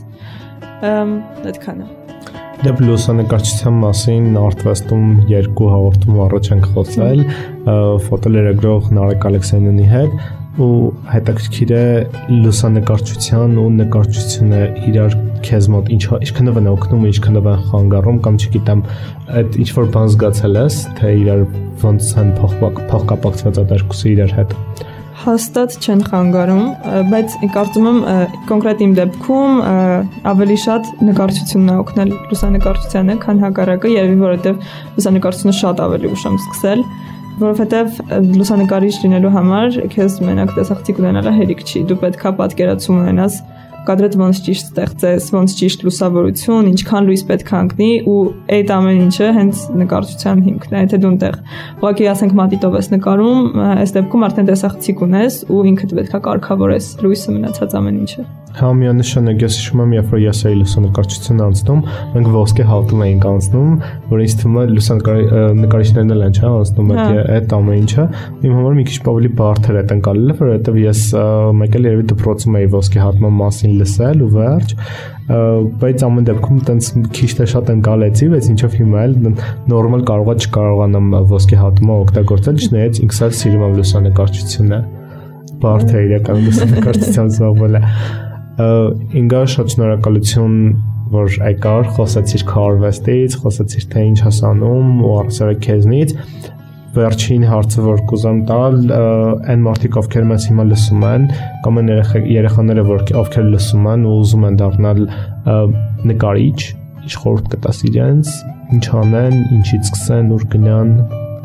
այդքան է։ Դեպ լուսանկարչության մասին արտվեստում երկու հաղորդում առաջ ենք խոսել ֆոտոլերագրող Նարեկ Ալեքսանյանի հետ ու հետաքրքիր է լուսանկարչության ու նկարչությունը իրար քեզ մոտ ինչքանով են օգնում, ինչքանով են խանգարում կամ չգիտեմ այդ ինչ որ բան զգացել ես թե իրար ոնց են փոխկապակցված այդ երկուսը իրար հետ հաստատ չեն խանգարում, բայց կարծում եմ կոնկրետ իմ դեպքում ավելի շատ նկարչությունն է օգնել լուսանկարչությանը, քան հակառակը, երևի որովհետև լուսանկարչությունը շատ ավելի ուշ եմ սկսել, որովհետև լուսանկարիչ լինելու համար քեզ մենակ տեսախցիկ ունենալը հերիք չի, դու պետքա պատկերացում ունենաս կադրդ ոնց ճիշտ ստեղծես, ոնց ճիշտ լուսավորություն, ինչքան լույս պետք է ընկնի ու այդ ամեն ինչը հենց նկարչության հիմքն է, եթե դու այնտեղ ուղղակի ասենք մատիտով ես նկարում, այս դեպքում արդեն տեսախցիկ ունես ու ինքդ պետք է կարգավորես լույսը մնացած ամեն ինչը։ Հա միանշանակ ես հիշում եմ, երբ որ ես էի լուսանկարչություն անցնում, մենք ոսկե հատում էինք անցնում, որ ինձ թվում է լուսանկարիչներն էլ են չէ անցնում այդ ամեն ինչը։ Իմ համար մի քիչ ավելի բարդ էր այդ ընկալելը, որովհետև ես մեկ էլ երևի դպրոցում էի ոսկե հատման մասին լսել ու վերջ, բայց ամեն դեպքում տենց քիչ թե շատ ընկալեցի, բայց ինչով հիմա էլ նորմալ կարողա չկարողանամ ոսկե հատումը օգտագործել, չնայած ինքս էլ սիրում եմ լուսանկարչությունը։ Բարդ է իրական լուսանկարչությամբ զբաղվելը։ Ինգա շատ շնորհակալություն, որ եկար, խոսեցիր քո արվեստից, խոսեցիր թե ինչ ես անում ու առասարակ քեզնից։ Վերջին հարցը, որ կուզեմ տալ, այն մարդիկ, ովքեր մեզ հիմա լսում են, կամ այն երեխաները, ովքեր լսում են ու ուզում են դառնալ նկարիչ, ինչ խորհուրդ կտաս իրենց, ինչ անեն, ինչից սկսեն, ուր գնան։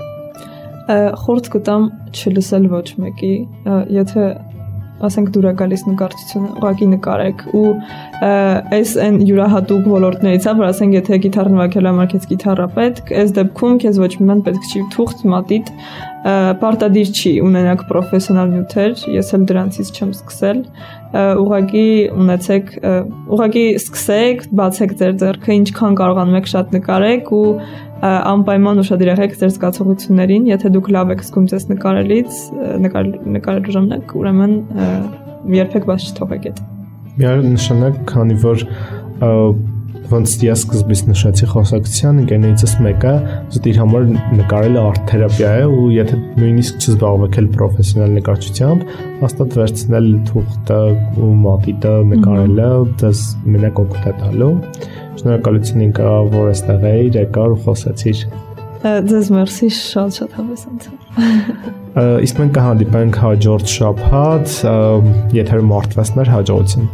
Խորհուրդ կտամ չլսել ոչ մեկի, եթե ասենք դուր է գալիս նկարչությունը, ուղղակի նկարեք ու այս այն յուրահատուկ ոլորտներից է, որ ասենք եթե գիտար նվագելու համար քեզ գիտարա պետք, այս դեպքում քեզ ոչ մի բան պետք չի, թուղթ, մատիտ, պարտադիր չի ունենաք պրոֆեսիոնալ նյութեր, ես էլ դրանցից չեմ սկսել, ուղղակի ունեցեք, ուղղակի սկսեք, բացեք ձեր ձեռքը, ինչքան կարողանում եք շատ նկարեք ու անպայման ուշադիր եղեք ձեր զգացողություններին, եթե դուք լավ եք զգում ձեզ նկարելից, նկարելու ժամանակ, ուրեմն երբեք բաց չթողեք այդ։ Միանշանակ, քանի որ ոնց ես սկզբից նշեցի խոսակցության ընկերներիցս մեկը զուտ իր համար նկարելը արտ-թերապիա է ու եթե նույնիսկ չզբաղվեք էլ պրոֆեսիոնալ նկարչությամբ, հաստատ վերցնել թուղթը ու մատիտը նկարելը ձեզ մենակ օգուտ է տալու։ Շնորհակալություն ինքա, որ այստեղ էիր, եկար ու խոսեցիր։ Ձեզ մերսի, շատ-շատ հավես անցավ։ Իսկ մենք կհանդիպենք հաջորդ շաբաթ, եթերում Արտվեստներ, հաջողություն։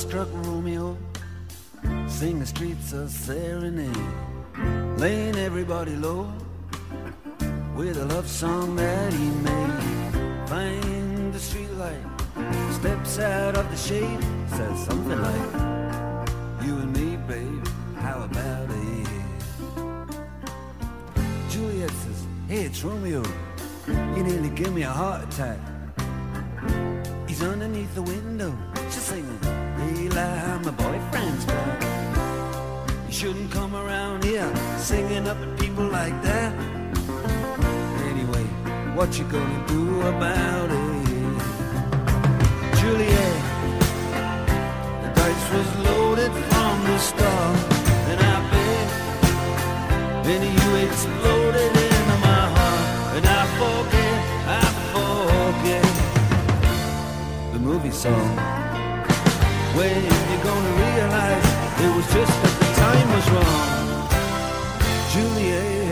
love-struck Romeo, sing the streets a serenade, laying everybody low with a love song that he made. Find the streetlight, steps out of the shade, says something like, you and me, babe, how about it? Juliet says, hey, it's Romeo, you nearly give me a heart attack. He's underneath the window, she's singing, Leila, my boyfriend's back. You shouldn't come around here singing up at people like that. Anyway, what you gonna do about it? Juliet, the dice was loaded from the start, and I bet, and you exploded into my heart, and I forget, I forget the movie song. When you're gonna realize it was just that the time was wrong, Juliet.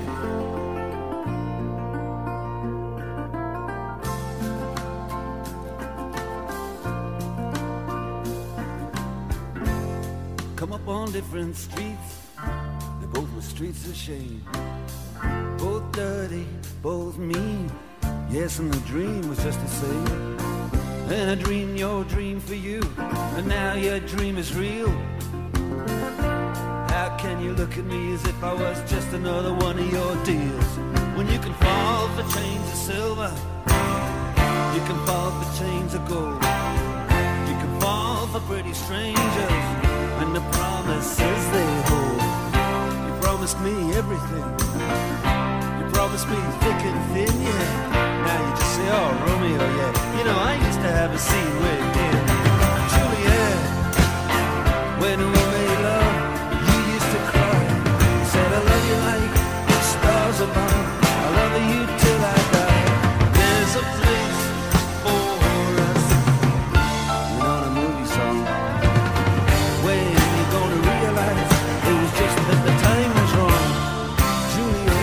Come up on different streets, they both were streets of shame, both dirty, both mean. Yes, and the dream was just the same. And I dreamed your dream for you, and now your dream is real. How can you look at me as if I was just another one of your deals? When you can fall for chains of silver, you can fall for chains of gold, you can fall for pretty strangers and the promises they hold. You promised me everything, you promised me thick and thin, yeah. Now you just say, oh, Romeo, yeah. You know, I used to have a scene with him. Juliet, when we made love, you used to cry. You said, I love you like the stars above. I love you till I die. There's a place for us. You know the movie song. When you're gonna realize it was just that the time was wrong. Juliet.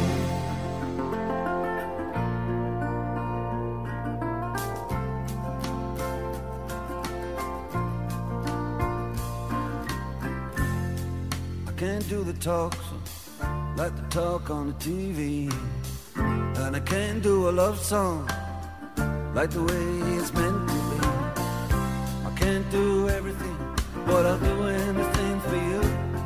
Can't do the talks like the talk on the T V, and I can't do a love song like the way it's meant to be. I can't do everything, but I'll do anything for you.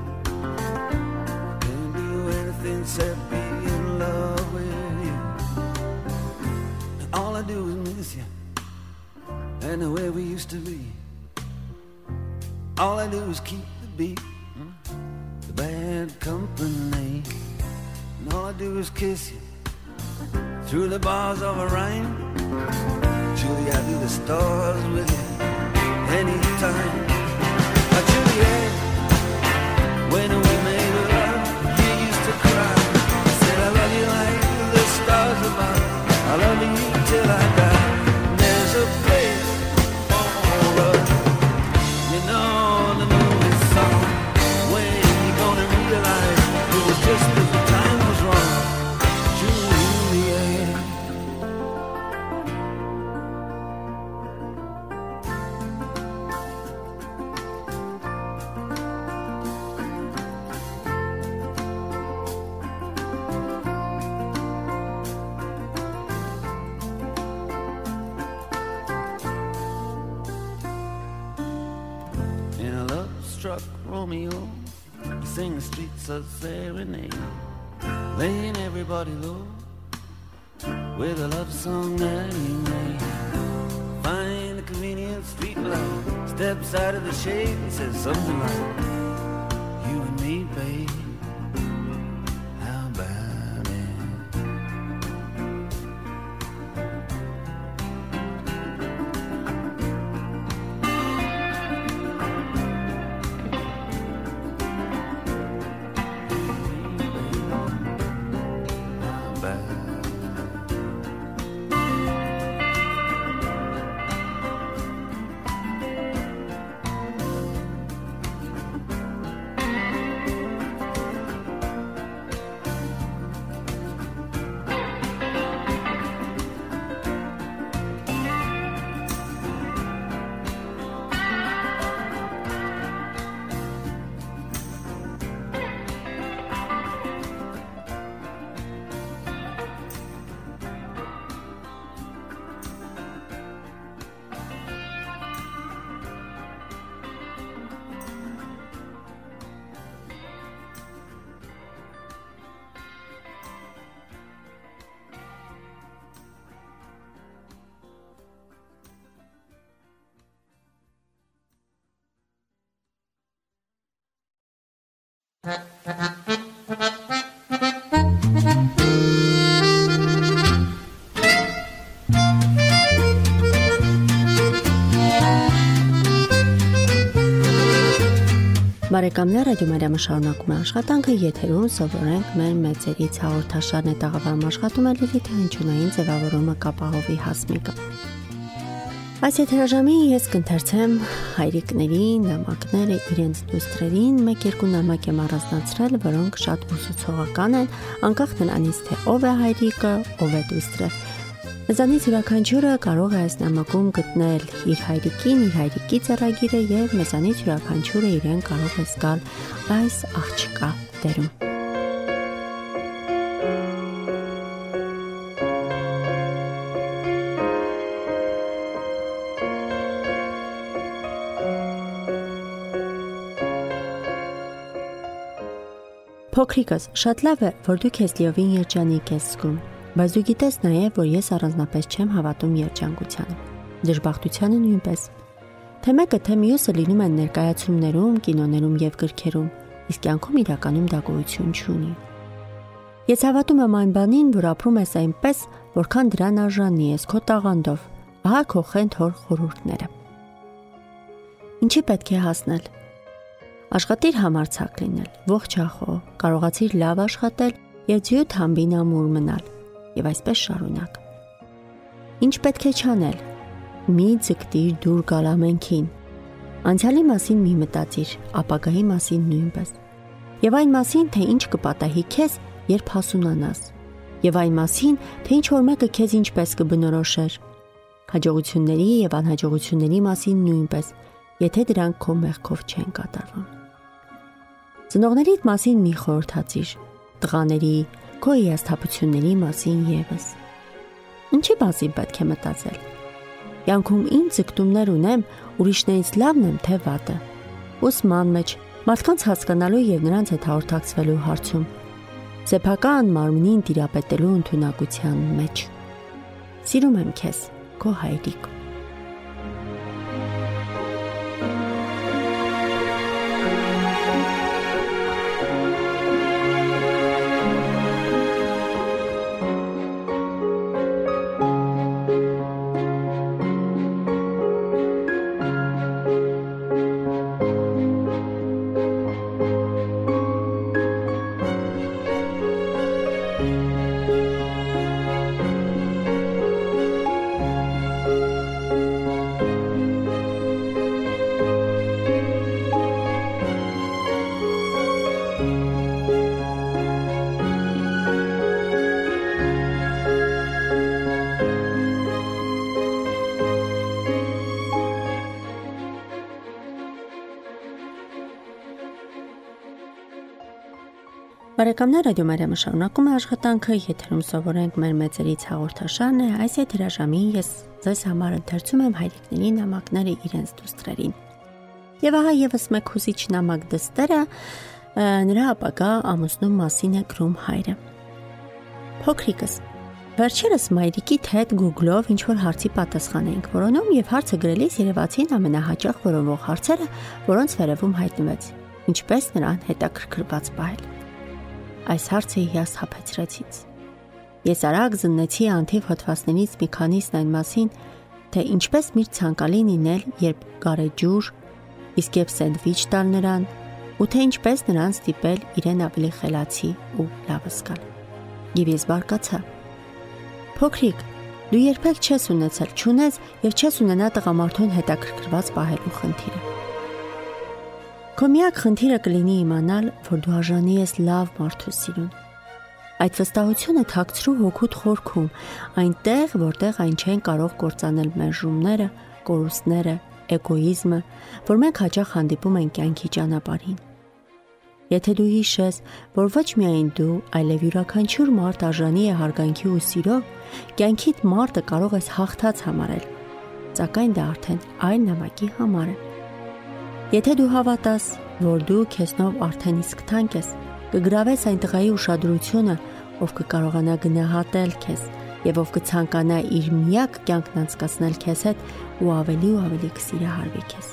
Can't do anything except be in love with you. And all I do is miss you and the way we used to be. All I do is keep the beat, bad company, and all I do is kiss you through the bars of a rhyme. Julie, I do the stars with you anytime. Now, Juliet, when we made love, you used to cry. I said I love you like the stars above. I love you till I die. There's a place for us, you know the movie song. When realize it was just that the time was wrong, Juliet. In a love-struck Romeo, sing the streets of serenade, laying everybody low with a love song that he made. Find a convenient street light, steps out of the shade and says something like, you and me, babe, how about it? Բարեկամներ, Ռադիո Մարիամը շարունակում է աշխատանքը, եթերում սովորենք մեր մեծերից հաղորդաշարն է տաղավարում աշխատում է Լիլիթ հնչյունային ձևավորումը կապահովի Հասմիկը։ Այս եթերաժամին ես կընթերցեմ հայրիկների նամակները իրենց դուստրերին, մեկ-երկու նամակ եմ առանձնացրել, որոնք շատ ուսուցողական են, անկախ նրանից, թե ով է հայրիկը, ով է դուստրը։ Մեզանից յուրաքանչյուրը կարող է այս նամակում գտնել իր հայրիկին, իր հայրիկի ծառագիրը եւ մեզանից յուրաքանչյուրը իրեն կարող է զգալ այս աղջկա դերում։ Փոքրիկս, շատ լավ է, որ դու քեզ լիովին երջանիկ ես զգում։ Բայց դու գիտես նաև, որ ես առանձնապես չեմ հավատում երջանկությանը, դժբախտությանը նույնպես։ Թե մեկը, թե մյուսը լինում են ներկայացումներում, կինոներում եւ գրքերում, իսկ կյանքում իրականում դա գոյություն չունի։ Ես հավատում եմ այն բանին, որ ապրում ես այնպես, որքան դրան արժանի ես քո տաղանդով, ահա քո խենթ հոր խորհուրդները։ Ինչի պետք է հասնել։ Աշխատիր համարձակ լինել, ողջ ախո, կարողացիր լավ աշխատել եւ ձյութ համբին ամուր մնալ։ Եվ այսպես շարունակ։ Ինչ պետք է չանել։ Մի ձգտիր դուր գալ ամենքին։ Անցյալի մասին մի մտածիր, ապագայի մասին նույնպես։ Եվ այն մասին, թե ինչ կպատահի քեզ, երբ հասունանաս։ Եվ այն մասին, թե ինչ որ մեկը քեզ ինչպես կբնորոշեր։ Հաջողությունների եւ անհաջողությունների մասին նույնպես, եթե դրանք քո մեղքով չեն կատարվում։ Ծնողներիդ մասին մի խորհրդացիր, տղաների քո հիասթափությունների մասին եւս։ Ինչի մասին պետք է մտածել։ Յանքում ինչ ձգտումներ ունեմ, ուրիշներից լավն եմ թե վատը։ Ուսման մեջ, մարդկանց հասկանալու եւ նրանց հետ հաղորդակցվելու հարցում, սեփական մարմնին տիրապետելու ընդունակության մեջ։ Սիրում եմ քեզ, քո հայրիկ։ Բարեկամներ, Ռադիո Մարիամը շարունակում է աշխատանքը, եթերում սովորենք մեր մեծերից հաղորդաշարն է, այս եթերաժամին ես ձեզ համար ընթերցում եմ հայրիկների նամակները իրենց դուստրերին։ Եվ ահա եւս մեկ հուզիչ նամակ դստերը նրա ապագա ամուսնու մասին է գրում հայրը։ Փոքրիկս, վերջերս մայրիկիդ հետ Google-ով ինչ որ հարցի պատասխան էինք որոնում եւ հարցը գրելիս երևացին ամենահաճախ որոնվող հարցերը, որոնց վերևում հայտնվեց. ինչպես նրան հետաքրքրված պահել։ Այս հարցը հիասթափեցրեց ինձ։ Ես արագ զննեցի անթիվ հոդվածներից մի քանիսն այն մասին, թե ինչպես միշտ ցանկալի լինել, երբ գարեջուր, իսկ եւ սենդվիչ տալ նրան, ու թե ինչպես նրան ստիպել իրեն ավելի խելացի ու լավ զգալ։ Եվ ես բարկացա։ Փոքրիկ, դու երբեք չես ունեցել, չունես եւ չես ունենա տղամարդուն հետաքրքրված պահելու խնդիրը։ Քո միակ խնդիրը կլինի իմանալ, որ դու արժանի ես լավ մարդու սիրուն։ Այդ վստահությունը թաքցրու հոգուդ խորքում, այնտեղ, որտեղ այն չեն կարող կործանել մերժումները, կորուստները, էգոիզմը, որ մենք հաճախ հանդիպում ենք կյանքի ճանապարհին։ Եթե դու հիշես, որ ոչ միայն դու, այլև յուրաքանչյուր մարդ արժանի է հարգանքի ու սիրո, կյանքիդ մարտը կարող ես հաղթած համարել, սակայն դա արդեն այլ նամակի համար է։ Եթե դու հավատաս, որ դու քեզնով արդեն իսկ թանկ ես, կգրավես այն տղայի ուշադրությունը, ով կկարողանա գնահատել քեզ եւ ով կցանկանա իր միակ կյանքն անցկացնել քեզ հետ ու ավելի ու ավելի կսիրահարվի քեզ։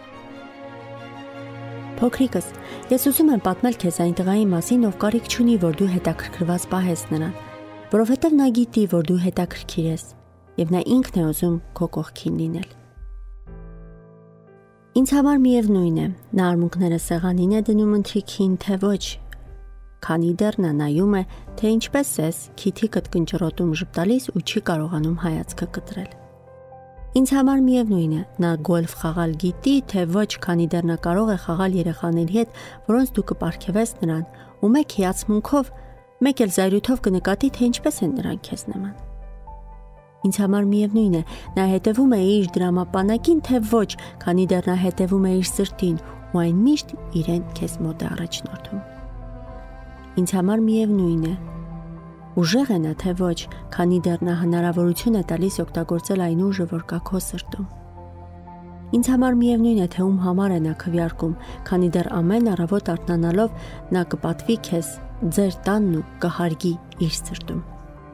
Փոքրիկս, ես ուզում եմ պատմել քեզ այն տղայի մասին, ով կարիք չունի, որ դու հետաքրքրված պահես նրան, որովհետև նա գիտի, որ դու հետաքրքիր ես, եւ նա ինքն է ուզում քո կողքին լինել։ Ինձ համար միևնույն է, նա արմունկները սեղանին է դնում ընթրիքին, թե ոչ, քանի դեռ նա նայում է, թե ինչպես ես քիթի կտկնճռոտում ժպտալիս ու չի կարողանում հայացքը կտրել։ Ինձ համար միևնույն է, նա գոլֆ խաղալ գիտի, թե ոչ, քանի դեռ նա կարող է խաղալ երեխաների հետ, որոնց դու կպարգևես նրան, ու մեկ հիացմունքով, մեկ էլ զայրույթով կնկատի, թե ինչպես են նրանք քեզ նման։ Ինձ համար միևնույն է, նա հետևում է իր դրամապանակին, թե ոչ, քանի դեռ նա հետևում է իր սրտին, ու այն միշտ իրեն քեզ մոտ է առաջնորդում։ Ինձ համար միևնույն է, ուժեղ է նա, թե ոչ, քանի դեռ նա հնարավորություն է տալիս օգտագործել այն ուժը, որ կա քո սրտում։ Ինձ համար միևնույն է, թե ում համար է նա քվեարկում, քանի դեռ ամեն առավոտ արթնանալով նա կպատվի քեզ ձեր տանն ու կհարգի իր սրտում։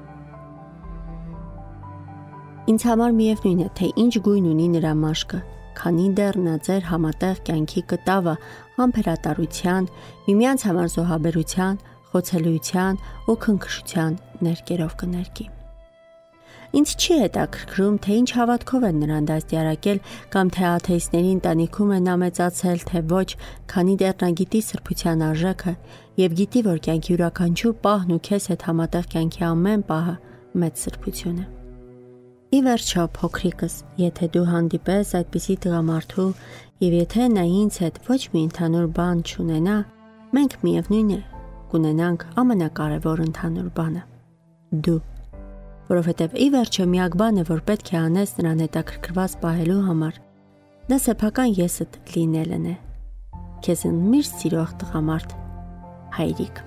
Ինձ համար միևնույն է, թե ինչ գույն ունի նրա մաշկը, քանի դեռ նա ձեր համատեղ կյանքի կտավը համբերատարության, միմյանց համար զոհաբերության, խոցելիության ու քնքշության ներկերով կներկի։ Ինձ չի հետաքրքրում, թե ինչ հավատքով են նրան դաստիարակել կամ թե աթեիստների ընտանիքում է նա մեծացել, թե ոչ, քանի դեռ նա գիտի սրբության արժեքը եւ գիտի, որ կյանքի յուրաքանչյուր պահն ու քեզ հետ համատեղ կյանքի ամեն պահը մեծ սրբություն է։ Ի վերջո, փոքրիկս, եթե դու հանդիպես այդպիսի տղամարդու եւ եթե նա ինձ հետ ոչ մի ընդհանուր բան չունենա, մենք միևնույն է կունենանք ամենակարևոր ընդհանուր բանը՝ դու, որովհետև ի վերջո միակ բանը, որ պետք է անես նրան հետաքրքրված պահելու համար, դա սեփական եսդ լինելն է։ Քեզ միշտ սիրող տղամարդ, հայրիկ։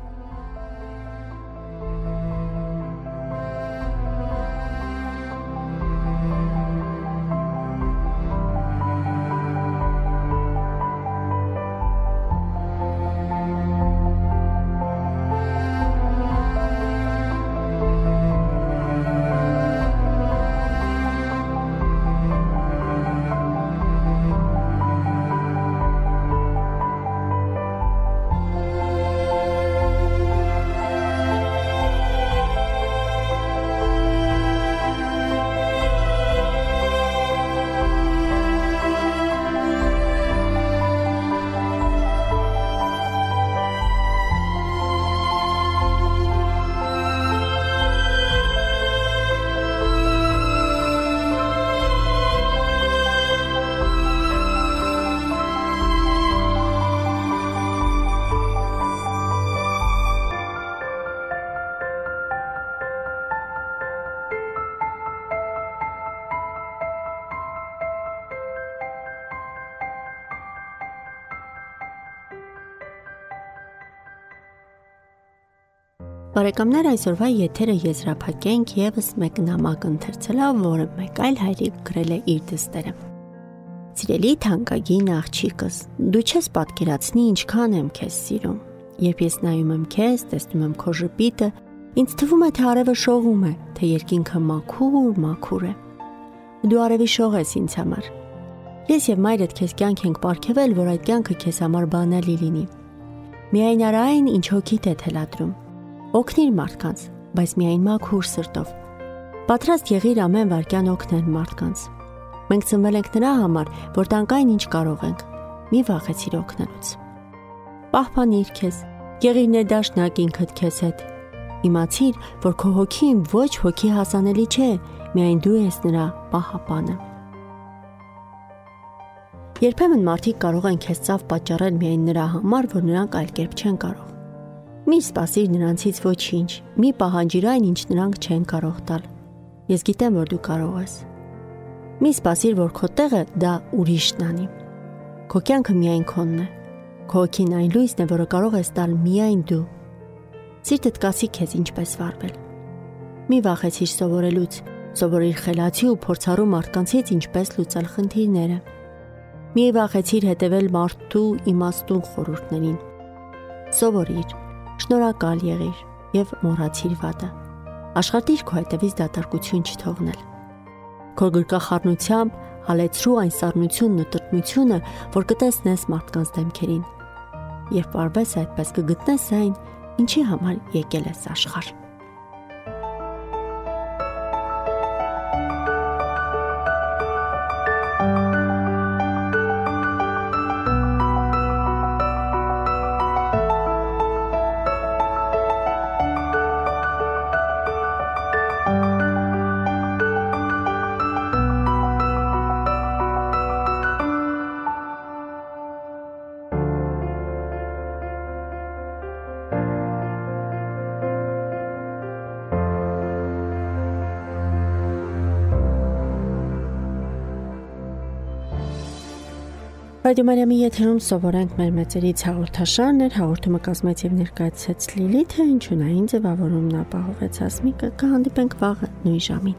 Բարեկամներ, այսօրվա եթերը եզրափակենք եւս մեկ նամակ ընթերցելով, որը մեկ այլ հայրիկ գրել է իր դստերը։ Սիրելի թանկագին աղջիկս, դու չես պատկերացնի ինչքան եմ քեզ սիրում։ Երբ ես նայում եմ քեզ, տեսնում եմ քո ժպիտը, ինձ թվում է, թե արևը շողում է, թե երկինքը մաքուր, մաքուր է։ Դու արևի շող ես ինձ համար։ Ես եւ մայրդ քեզ կյանք ենք պարգևել, որ այդ կյանքը քեզ համար բանալի լինի։ Միայն արա այն, ինչ հոգիդ է թելադրում։ Օգնիր մարդկանց, բայց միայն մաքուր սրտով։ Պատրաստ եղիր ամեն վարքյան օգնել մարդկանց։ Մենք ծնվել ենք նրա համար, որ տանք այն, ինչ կարող ենք։ Մի վախեցիր օգնելուց։ Պահպանիր քեզ, եղիր ներդաշնակ ինքդ քեզ հետ։ Իմացիր, որ քո հոգին ոչ հոգի հասանելի չէ, միայն դու ես նրա պահապանը։ Երբեմն մարդիկ կարող են քեզ ծավ պատճառել միայն նրա համար, որ նրանք այլ կերպ չեն կարող։ Մի սպասիր նրանցից ոչինչ, մի պահանջիր այն, ինչ նրանք չեն կարող տալ։ Ես գիտեմ, որ դու կարող ես։ Մի սպասիր, որ քո տեղը դա ուրիշն անի։ Քո կյանքը միայն քոնն է։ Քո հոգին այն լույսն է, որը կարող ես տալ միայն դու։ Սիրտդ կասի քեզ ինչպես վարվել։ Մի վախեցիր սովորելուց, սովորիր խելացի ու փորձառու մարդկանցից ինչպես լուծել խնդիրները։ Մի վախեցիր հետևել մարդու իմաստուն խորհուրդներին։ Սովորիր, շնորհակալ եղիր եւ մոռացիր վատը։ Աշխատիր քո հետևից դատարկություն չթողնել։ Քո գրկախառնությամբ հալեցրու այն սառնությունն ու տրտմությունը, որ կտեսնես մարդկանց դեմքերին։ Երբ պարվես այդպես կգտնես այն, ինչի համար եկել ես աշխարհ։ Ռադիո Մարիամի եթերում սովորենք մեր մեծերից հաղորդաշարն էր, հաղորդումը կազմեց եւ ներկայացրեց Լիլիթը, ինչունային ձևավորումն ապահովեց Հասմիկը, կհանդիպենք վաղը նույն ժամին։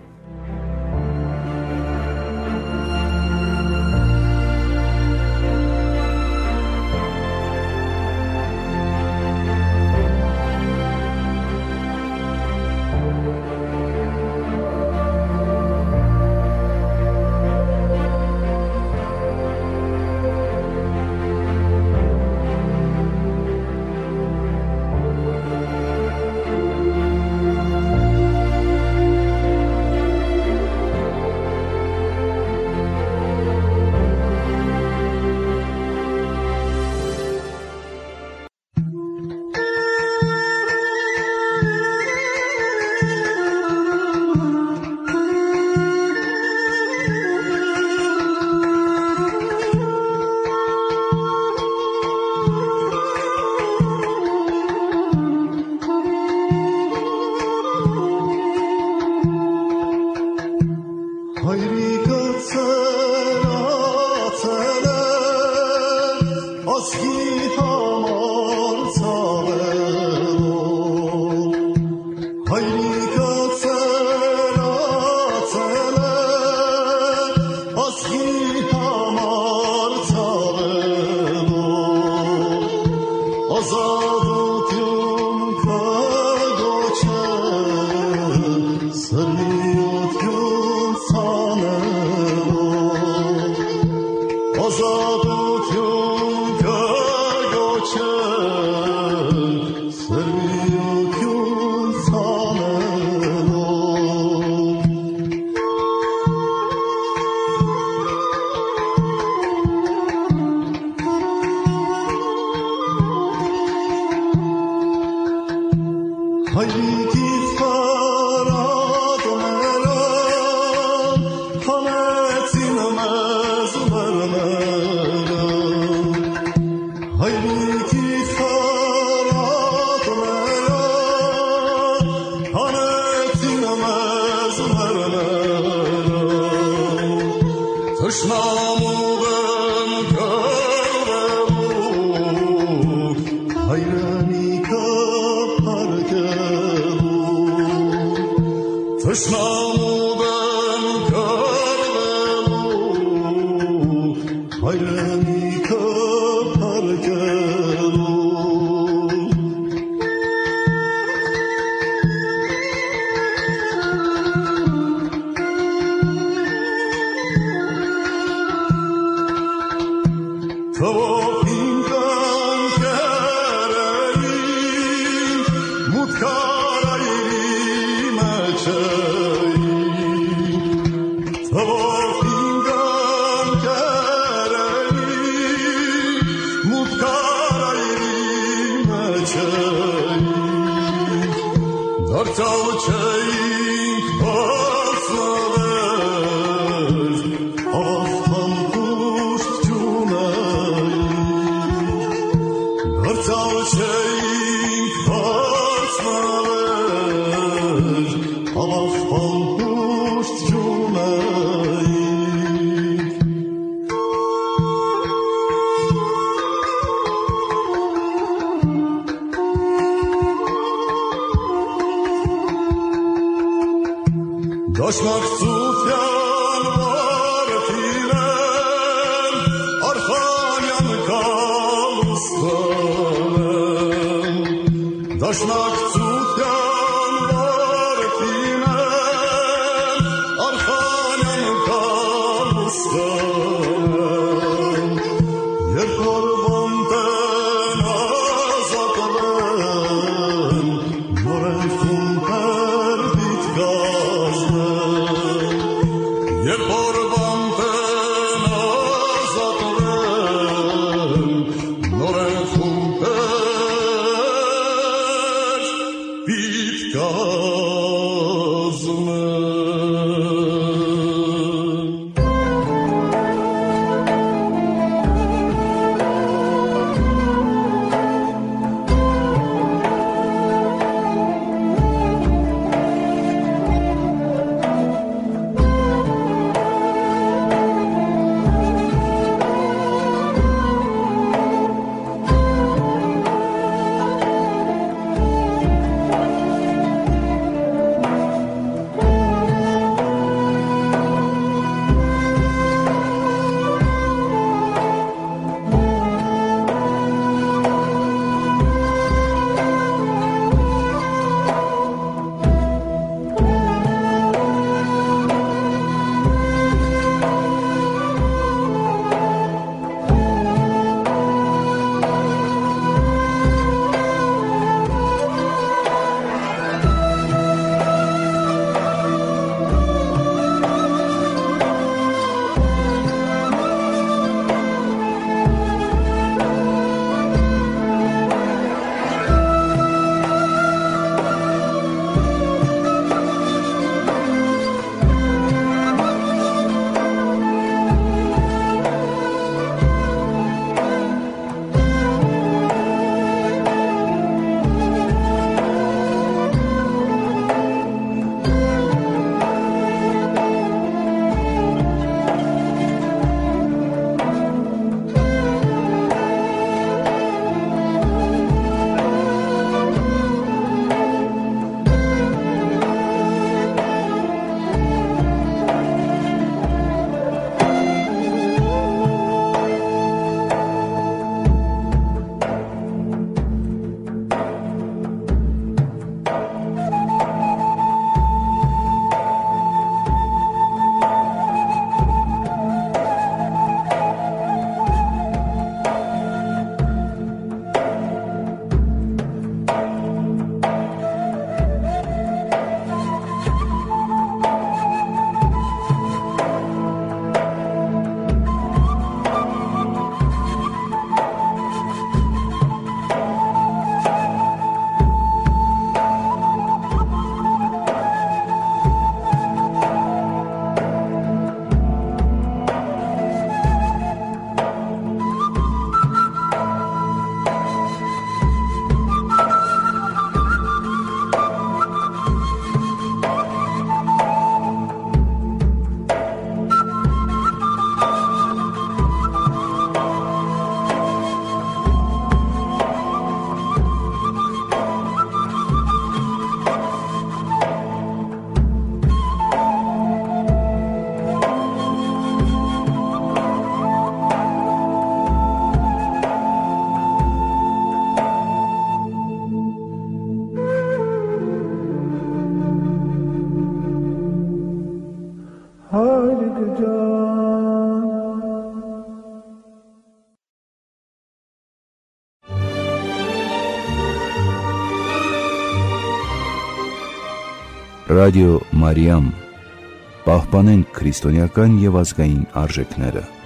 Ռադիո Մարիամ, պահպանենք քրիստոնեական եւ ազգային արժեքները։